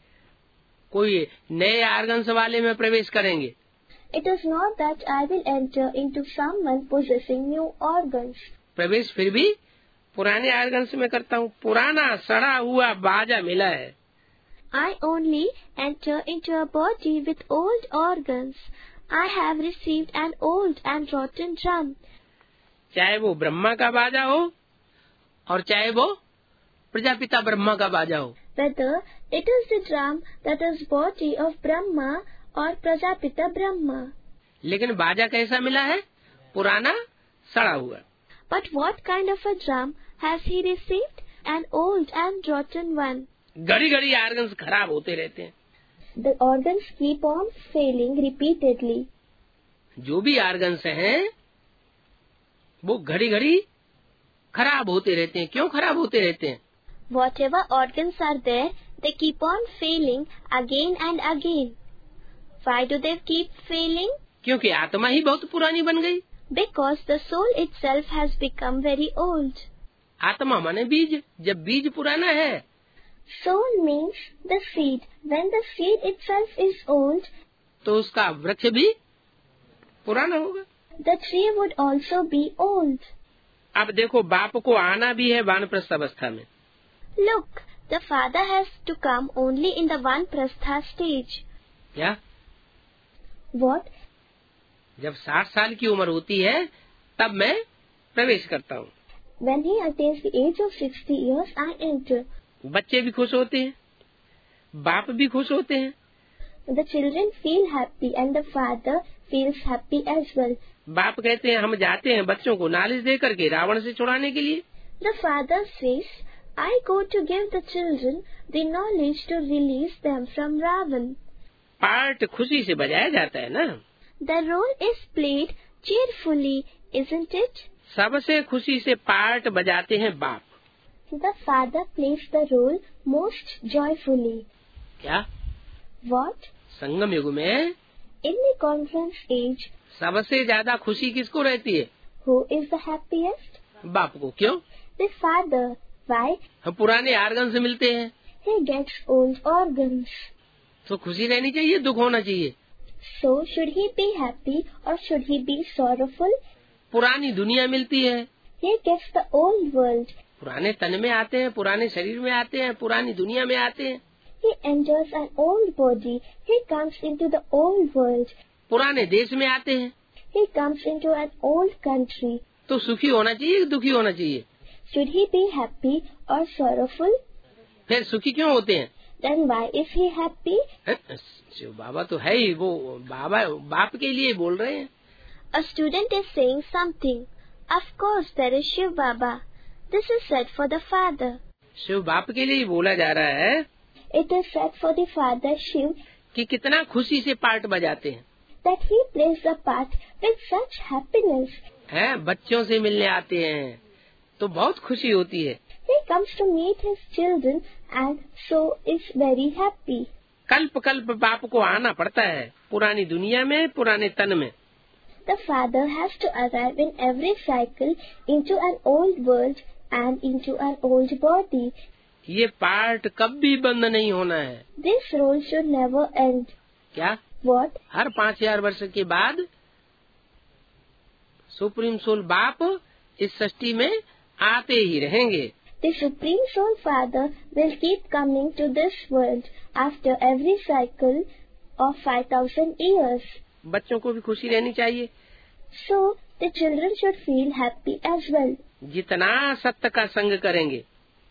कोई नए आर्गन्स वाले में प्रवेश करेंगे। It is not that I will enter into someone possessing new organs. प्रवेश फिर भी पुराने आर्गन्स में करता हूँ। पुराना सड़ा हुआ बाजा मिला है। I only enter into a body with old organs. I have received an old and rotten drum. चाहे वो ब्रह्मा का बाजा हो और चाहे वो प्रजापिता ब्रह्मा का बाजा हो। Whether it is the drum that is body of Brahma or Prajapita Brahma. लेकिन बाजा कैसा मिला है? पुराना सड़ा हुआ। But what kind of a drum has he received? An old and rotten one. घड़ी घड़ी आर्गन्स खराब होते रहते हैं। The organs keep on failing repeatedly. जो भी आर्गन्स हैं वो घड़ी घड़ी खराब होते रहते हैं। क्यों खराब होते रहते हैं? Whatever organs are there, they keep on failing again and again. Why do they keep failing? क्योंकि आत्मा ही बहुत पुरानी बन गई। Because the soul itself has become very old. आत्मा माने बीज। जब बीज पुराना है, Soul means the seed. When the seed itself is old, तो उसका वृक्ष भी पुराना होगा। the tree would also be old. अब देखो बाप को आना भी है वानप्रस्थ अवस्था में। Look, the father has to come only in the Vanprastha stage. क्या? What? जब साठ साल की उम्र होती है तब मैं प्रवेश करता हूँ। When he attains the age of sixty years, I enter. बच्चे भी खुश होते हैं, बाप भी खुश होते हैं। The children feel happy and the father feels happy as well. बाप कहते हैं हम जाते हैं बच्चों को नॉलेज दे करके रावण से छुड़ाने के लिए। The father says, I go to give the children the knowledge to release them from Ravan. Part खुशी से बजाया जाता है ना। The role is played cheerfully, isn't it? सबसे खुशी से पार्ट बजाते हैं बाप। The father plays the role most joyfully. क्या? What? संगम युग में In the conference age, सबसे ज्यादा खुशी किसको रहती है? who is the happiest? बाप को। क्यों? The father. Why? हम पुराने आर्गन से मिलते हैं He gets old organs. तो खुशी रहनी चाहिए, दुख होना चाहिए। So should he be happy or should he be sorrowful? पुरानी दुनिया मिलती है, he gets the old world. पुराने तन में आते हैं, पुराने शरीर में आते हैं, पुरानी दुनिया में आते हैं. He enters an old body. He comes into the old world. पुराने देश में आते हैं. He comes into an old country. तो सुखी होना चाहिए कि दुखी होना चाहिए? Should he be happy or sorrowful? फिर सुखी क्यों होते हैं? Then why is he happy? Shiv बाबा तो है ही, वो बाबा बाप के लिए बोल रहे हैं. A student is saying something. Of course, there is Shiv Baba. This is said for the father. Shiv बाप के लिए बोला जा रहा है. It is said for the father Shiv कि कितना खुशी से पार्ट बजाते हैं. that he plays the part with such happiness. है, बच्चों से मिलने आते हैं तो बहुत खुशी होती है. He comes to meet his children and so is very happy. कल्प कल्प बाप को आना पड़ता है पुरानी दुनिया में, पुराने तन में. The father has to arrive in every cycle into an old world and into an old body. ये पार्ट कभी बंद नहीं होना है. This role should never end. क्या? What? हर पाँच हजार वर्ष के बाद सुप्रीम सोल बाप इस सृष्टि में आते ही रहेंगे. The Supreme Soul Father will keep coming to this world after every cycle of five thousand years. बच्चों को भी खुशी रहनी चाहिए. So the children should feel happy as well. जितना सत्य का संग करेंगे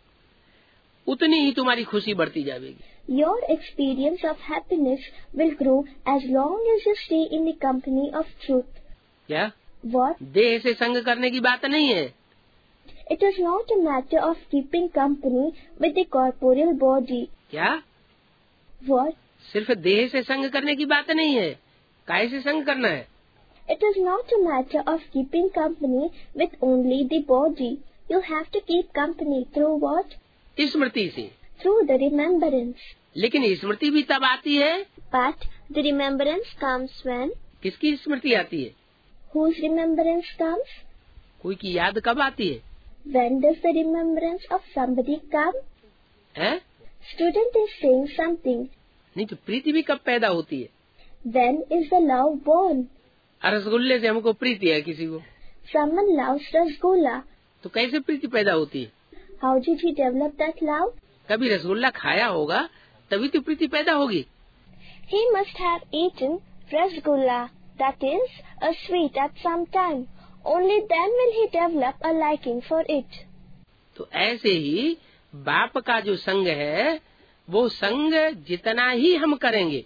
उतनी ही तुम्हारी खुशी बढ़ती जाएगी. Your experience of happiness will grow as long as you stay in the company of truth. क्या? What? देह से संग करने की बात नहीं है. It is not a matter of keeping company with the corporeal body. क्या? What? सिर्फ देह से संग करने की बात नहीं है. काय से संग करना है? It is not a matter of keeping company with only the body. You have to keep company through what? स्मृति से. Through the remembrance. लेकिन स्मृति भी तब आती है. But the remembrance comes when? किसकी स्मृति आती है? Whose remembrance comes? कोई की याद कब आती है? When does the remembrance of somebody come? है? Student is saying something. नहीं तो प्रीति भी कब पैदा होती है? When is the love born? रसगुल्ले से हमको प्रीति है किसी को. Someone loves rasgulla. तो कैसे प्रीति पैदा होती है? How did he develop that love? कभी रसगुल्ला खाया होगा तभी तो प्रीति पैदा होगी. He must have eaten rasgulla, that is, a sweet at some time. Only then will he develop a liking for it. तो ऐसे ही बाप का जो संग है वो संग जितना ही हम करेंगे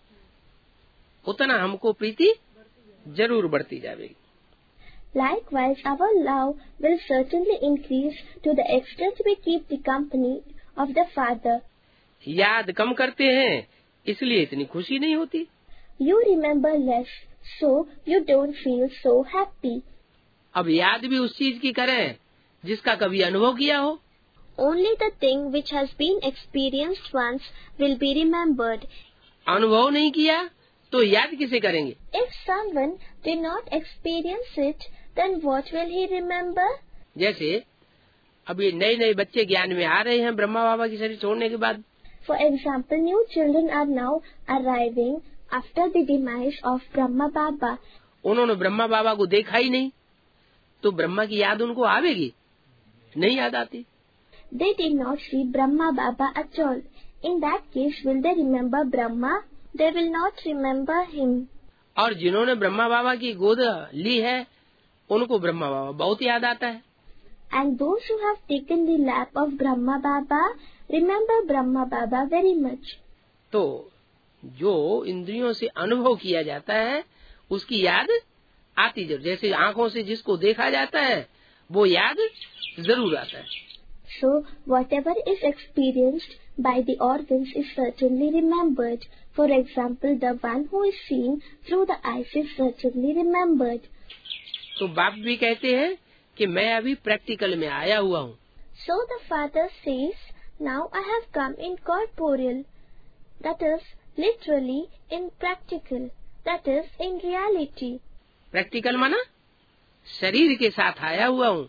उतना हमको प्रीति जरूर बढ़ती जाएगी. Likewise, our love will certainly increase to the extent we keep the company of the Father. याद कम करते हैं इसलिए इतनी खुशी नहीं होती. You remember less, so you don't feel so happy. अब याद भी उस चीज की करें जिसका कभी अनुभव किया हो. Only the thing which has been experienced once will be remembered. अनुभव नहीं किया तो याद किसे करेंगे? If someone did not experience it, then what will he remember? जैसे अब ये नए नए बच्चे ज्ञान में आ रहे हैं ब्रह्मा बाबा की शरीर छोड़ने के बाद. For example, new children are now arriving after the demise of Brahma Baba. उन्होंने ब्रह्मा बाबा को देखा ही नहीं तो ब्रह्मा की याद उनको आवेगी? नहीं याद आती. They did not see Brahma Baba at all. In that case, will they remember Brahma? They will not remember him. और जिन्होंने ब्रह्मा बाबा की गोद ली है उनको ब्रह्मा बाबा बहुत याद आता है. And those who have taken the lap of Brahma Baba remember Brahma Baba very much. तो जो इंद्रियों से अनुभव किया जाता है उसकी याद आती जरूर. जैसे आँखों से जिसको देखा जाता है वो याद जरूर आता है. So whatever is experienced by the organs is certainly remembered. For example, the one who is seen through the eyes is certainly remembered. तो बाप भी कहते हैं कि मैं अभी प्रैक्टिकल में आया हुआ हूँ. So the father says, now I have come in corporeal, that is literally in practical, that is in reality. Practical माना शरीर के साथ आया हुआ हूँ.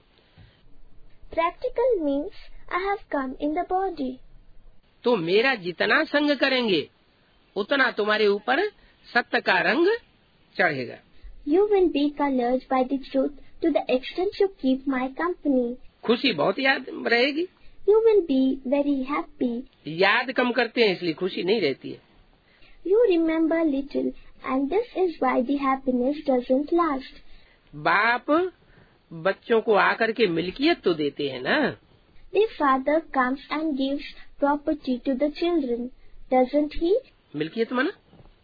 Practical means I have come in the body. तो मेरा जितना संग करेंगे उतना तुम्हारे ऊपर सत्य का रंग चढ़ेगा. You will be colored by the truth to the extent you keep my company. खुशी बहुत याद रहेगी. You will be very happy. याद कम करते हैं इसलिए खुशी नहीं रहती है. You remember little, and this is why the happiness doesn't last. बाप बच्चों को आकर के मिल्कियत तो देते हैं ना. The father comes and gives property to the children, doesn't he? मिल्कियत माना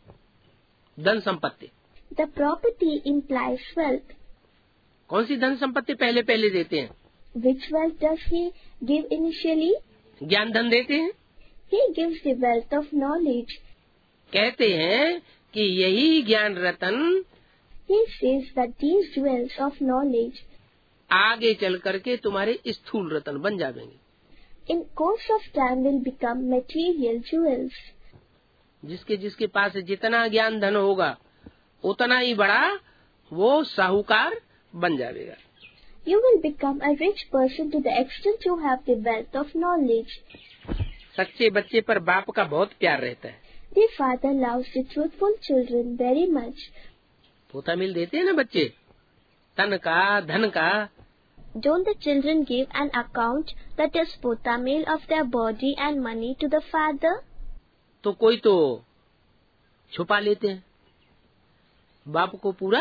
धन संपत्ति. The property implies wealth. कौन सी धन संपत्ति पहले पहले देते हैं? Which wealth does he give initially? ज्ञान धन देते हैं. He gives the wealth of knowledge. कहते हैं कि यही ज्ञान रतन He says that these jewels of knowledge आगे चल करके तुम्हारे स्थूल रतन बन जाएंगे. in course of time will become material jewels. जिसके जिसके पास जितना ज्ञान धन होगा उतना ही बड़ा वो साहूकार बन जाएगा. You will become a rich person to the extent you have the wealth of knowledge. सच्चे बच्चे पर बाप का बहुत प्यार रहता है. The father loves the truthful children very much. पोता मिल देते हैं ना बच्चे, तन का धन का. Don't the children give an account, that is pota meal, of their body and money to the father? तो कोई तो छुपा लेते हैं, बाप को पूरा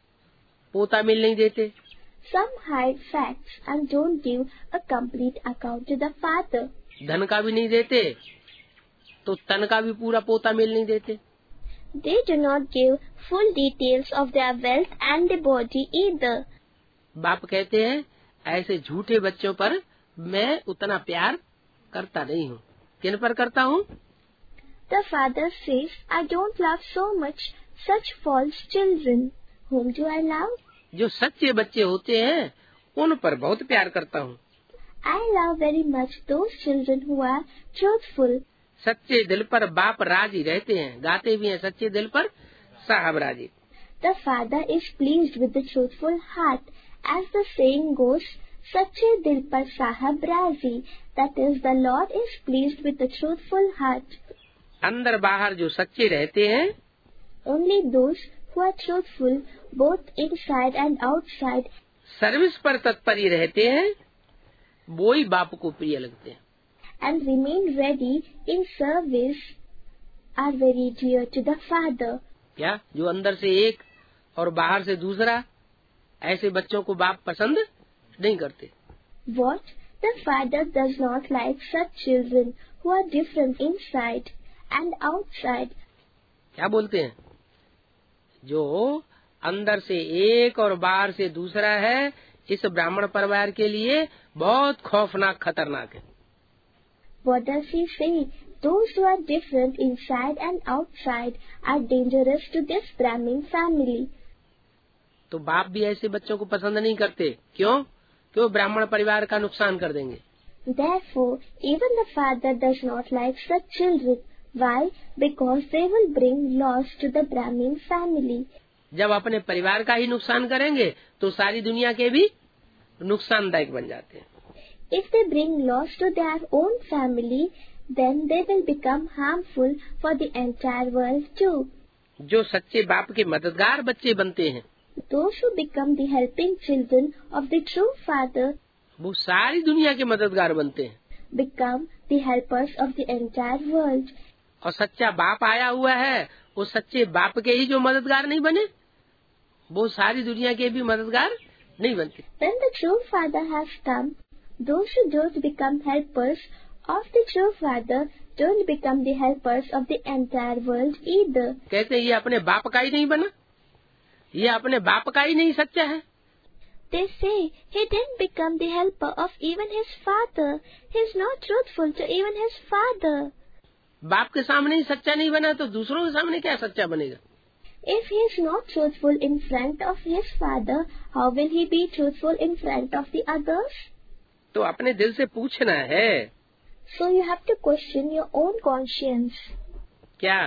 पोता मिल नहीं देते. Some hide facts and don't give a complete account to the father. धन का भी नहीं देते तो तन का भी पूरा पोता मिल नहीं देते. They do not give full details of their wealth and the body either. बाप कहते हैं ऐसे झूठे बच्चों पर मैं उतना प्यार करता नहीं हूँ. किन पर करता हूँ? The father says, I don't love so much such false children. Whom do I love? जो सच्चे बच्चे होते हैं उन पर बहुत प्यार करता हूँ. I love very much those children who are truthful. सच्चे दिल पर बाप राजी रहते हैं. गाते भी हैं सच्चे दिल पर साहब राजी. The father is pleased with the truthful heart. As the saying goes, Sache dil par sahab razi. That is, the Lord is pleased with the truthful heart. अंदर बाहर जो सच्चे रहते हैं Only those who are truthful, both inside and outside, service पर तत्पर ही रहते हैं, वो ही बाप को प्रिय लगते हैं. and remain ready in service, are very dear to the Father. क्या जो अंदर से एक और बाहर से दूसरा, ऐसे बच्चों को बाप पसंद नहीं करते. What? The Father does not like such children who are different inside and outside. क्या बोलते हैं? जो अंदर से एक और बाहर से दूसरा है, इस ब्राह्मण परिवार के लिए बहुत खौफनाक खतरनाक है. What does he say? Those who are different inside and outside are dangerous to this Brahmin family. तो बाप भी ऐसे बच्चों को पसंद नहीं करते. क्यों? क्यों ब्राह्मण परिवार का नुकसान कर देंगे. Therefore, even the father does not like such children. Why? Because they will bring loss to the Brahmin family. जब अपने परिवार का ही नुकसान करेंगे तो सारी दुनिया के भी नुकसानदायक बन जाते हैं. If they bring loss to their own family, then they will become harmful for the entire world too. जो सच्चे बाप के मददगार बच्चे बनते हैं, Those who become the helping children of the true father वो सारी दुनिया के मददगार बनते हैं. become the helpers of the entire world. और सच्चा बाप आया हुआ है, वो सच्चे बाप के ही जो मददगार नहीं बने, वो सारी दुनिया के भी मददगार नहीं बनते. When the true father has come, those who don't become helpers of the true father don't become the helpers of the entire world either. कहते हैं ये अपने बाप का ही नहीं बना, ये अपने बाप का ही नहीं सच्चा है. They say he didn't become the helper of even his father. He's not truthful to even his father. बाप के सामने ही सच्चा नहीं बना तो दूसरों के सामने क्या सच्चा बनेगा. If he is not truthful in front of his father, how will he be truthful in front of the others? तो अपने दिल से पूछना है. So you have to question your own conscience. क्या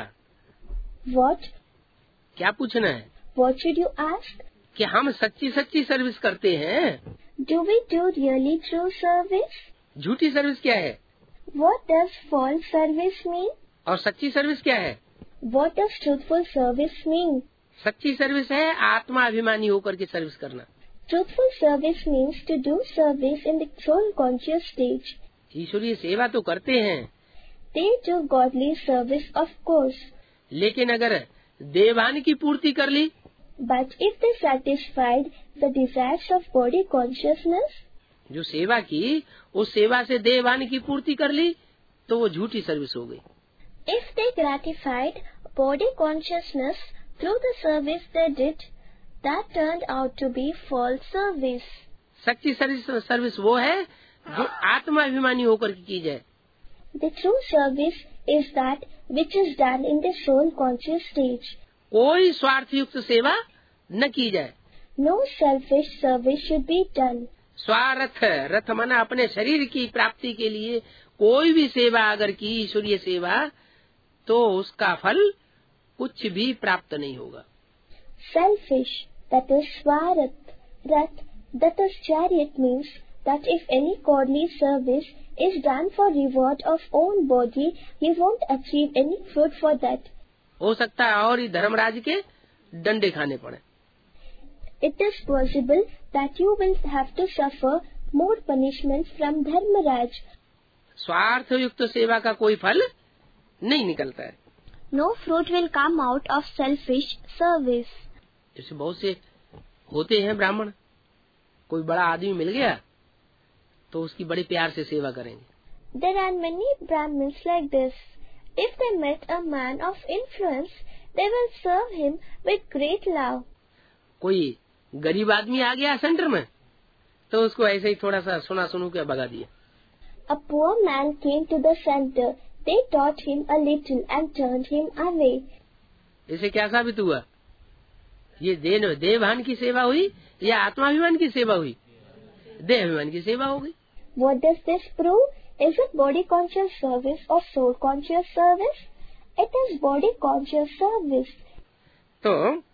What? क्या पूछना है? What should you ask? कि हम सच्ची सच्ची सर्विस करते हैं. Do we do really true service? झूठी सर्विस क्या है What does false service mean? और सच्ची सर्विस क्या है? What does truthful service mean? सच्ची सर्विस है आत्मा अभिमानी होकर के सर्विस करना। Truthful service means to do service in the soul conscious stage. ईश्वरीय सेवा तो करते हैं, They do godly service, of course. लेकिन अगर देवान की पूर्ति कर ली, But if they satisfied the desires of body consciousness, जो सेवा की उस सेवा से देवान की पूर्ति कर ली, तो वो झूठी सर्विस हो गई। if they gratified body consciousness through the service they did, that turned out to be false service. सच्ची सर्विस सर्विस वो है जो आत्मा अभिमानी होकर के की जाए। The true service is that which is done in the soul conscious stage. कोई स्वार्थ युक्त सेवा न की जाए। No selfish service should be done. स्वार्थ रथ मना अपने शरीर की प्राप्ति के लिए कोई भी सेवा अगर की ईश्वरीय सेवा, तो उसका फल कुछ भी प्राप्त नहीं होगा। Selfish, that is swarat. Rath, that is chariot, means that if any godly service is done for reward of own body, you won't achieve any fruit for that. हो सकता है और ही धर्मराज के डंडे खाने पड़े। It is possible that you will have to suffer more punishments from Dharmaraj. स्वार्थ युक्त सेवा का कोई फल नहीं निकलता है। No fruit will come out of selfish service. जैसे बहुत से होते हैं ब्राह्मण, कोई बड़ा आदमी मिल गया तो उसकी बड़े प्यार से सेवा करेंगे। There are many Brahmins like this. If they meet a man of influence, they will serve him with great love. कोई गरीब आदमी आ गया सेंटर में, तो उसको ऐसे ही थोड़ा सा सुना सुनू के भगा दिया। A poor man came to the center. They taught him a little and turned him away. इसे क्या साबित हुआ? ये देव देवभान की सेवा हुई या आत्माभिमान की सेवा हुई? देहाभिमान की सेवा हो गई। What does this prove? Is it body conscious service or soul conscious service? It is body conscious service. तो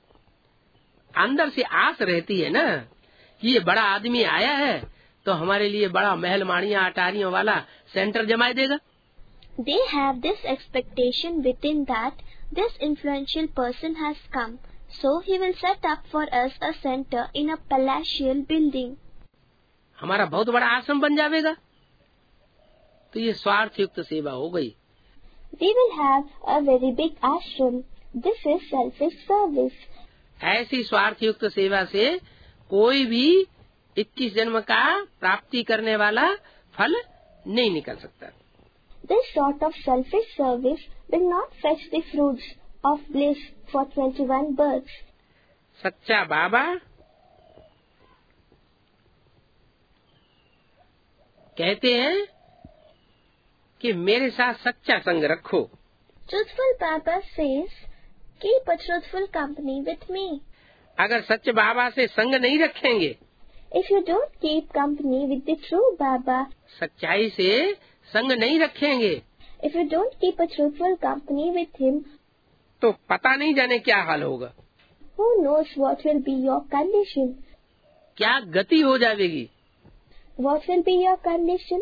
अंदर से आस रहती है ना कि ये बड़ा आदमी आया है तो हमारे लिए बड़ा महल माड़ियां अटारियों वाला सेंटर जमा देगा। They have this expectation within that this influential person has come, so he will set up for us a center in a palatial building. हमारा बहुत बड़ा आश्रम बन जाएगा। तो ये स्वार्थ युक्त सेवा हो गई। We will have a very big ashram. This is selfish service. ऐसी स्वार्थ युक्त सेवा से कोई भी इक्कीस जन्म का प्राप्ति करने वाला फल नहीं निकल सकता। This sort of selfish service will not fetch the fruits of bliss for twenty-one births. सच्चा बाबा कहते हैं कि मेरे साथ सच्चा संग रखो। Truthful Baba says, keep a truthful company with me. अगर सच्चे बाबा से संग नहीं रखेंगे, If you don't keep company with the true Baba, सच्चाई से संग नहीं रखेंगे, if you don't keep a truthful company with him, तो पता नहीं जाने क्या हाल होगा। who knows what will be your condition? क्या गति हो जाएगी। What will be your condition?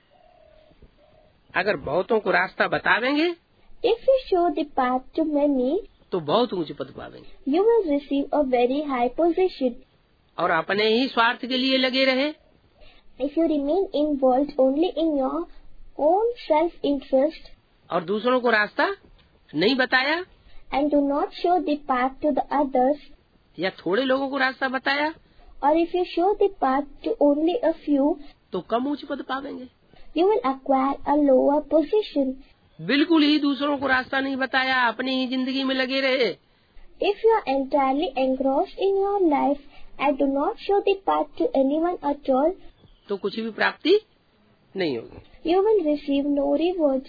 अगर बहुतों को रास्ता बतावेंगे, If you show the path to many, तो बहुत ऊंचे पद पावेंगे। you will receive a very high position. और अपने ही स्वार्थ के लिए लगे रहे, If you remain involved only in your own self-interest और दूसरों को रास्ता नहीं बताया, and do not show the path to the others, या थोड़े लोगों को रास्ता बताया, or if you show the path to only a few, तो कम ऊंचे पद पावेंगे। you will acquire a lower position. बिल्कुल ही दूसरों को रास्ता नहीं बताया, अपनी ही जिंदगी में लगे रहे, If you are entirely engrossed in your life and do not show the path to anyone at all, तो कुछ भी प्राप्ति नहीं होगी। you will receive no reward.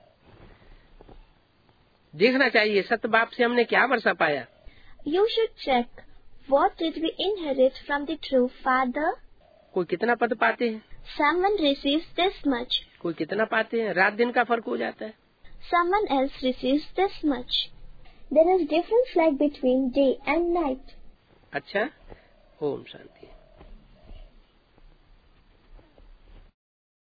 देखना चाहिए सत्य बाप से हमने क्या वर्षा पाया। You should check what did we inherit from the true Father. कोई कितना पद पाते हैं, Someone receives this much. कोई कितना पाते हैं, रात दिन का फर्क हो जाता है। Someone else receives this much. There is difference like between day and night. अच्छा, ओम शांति।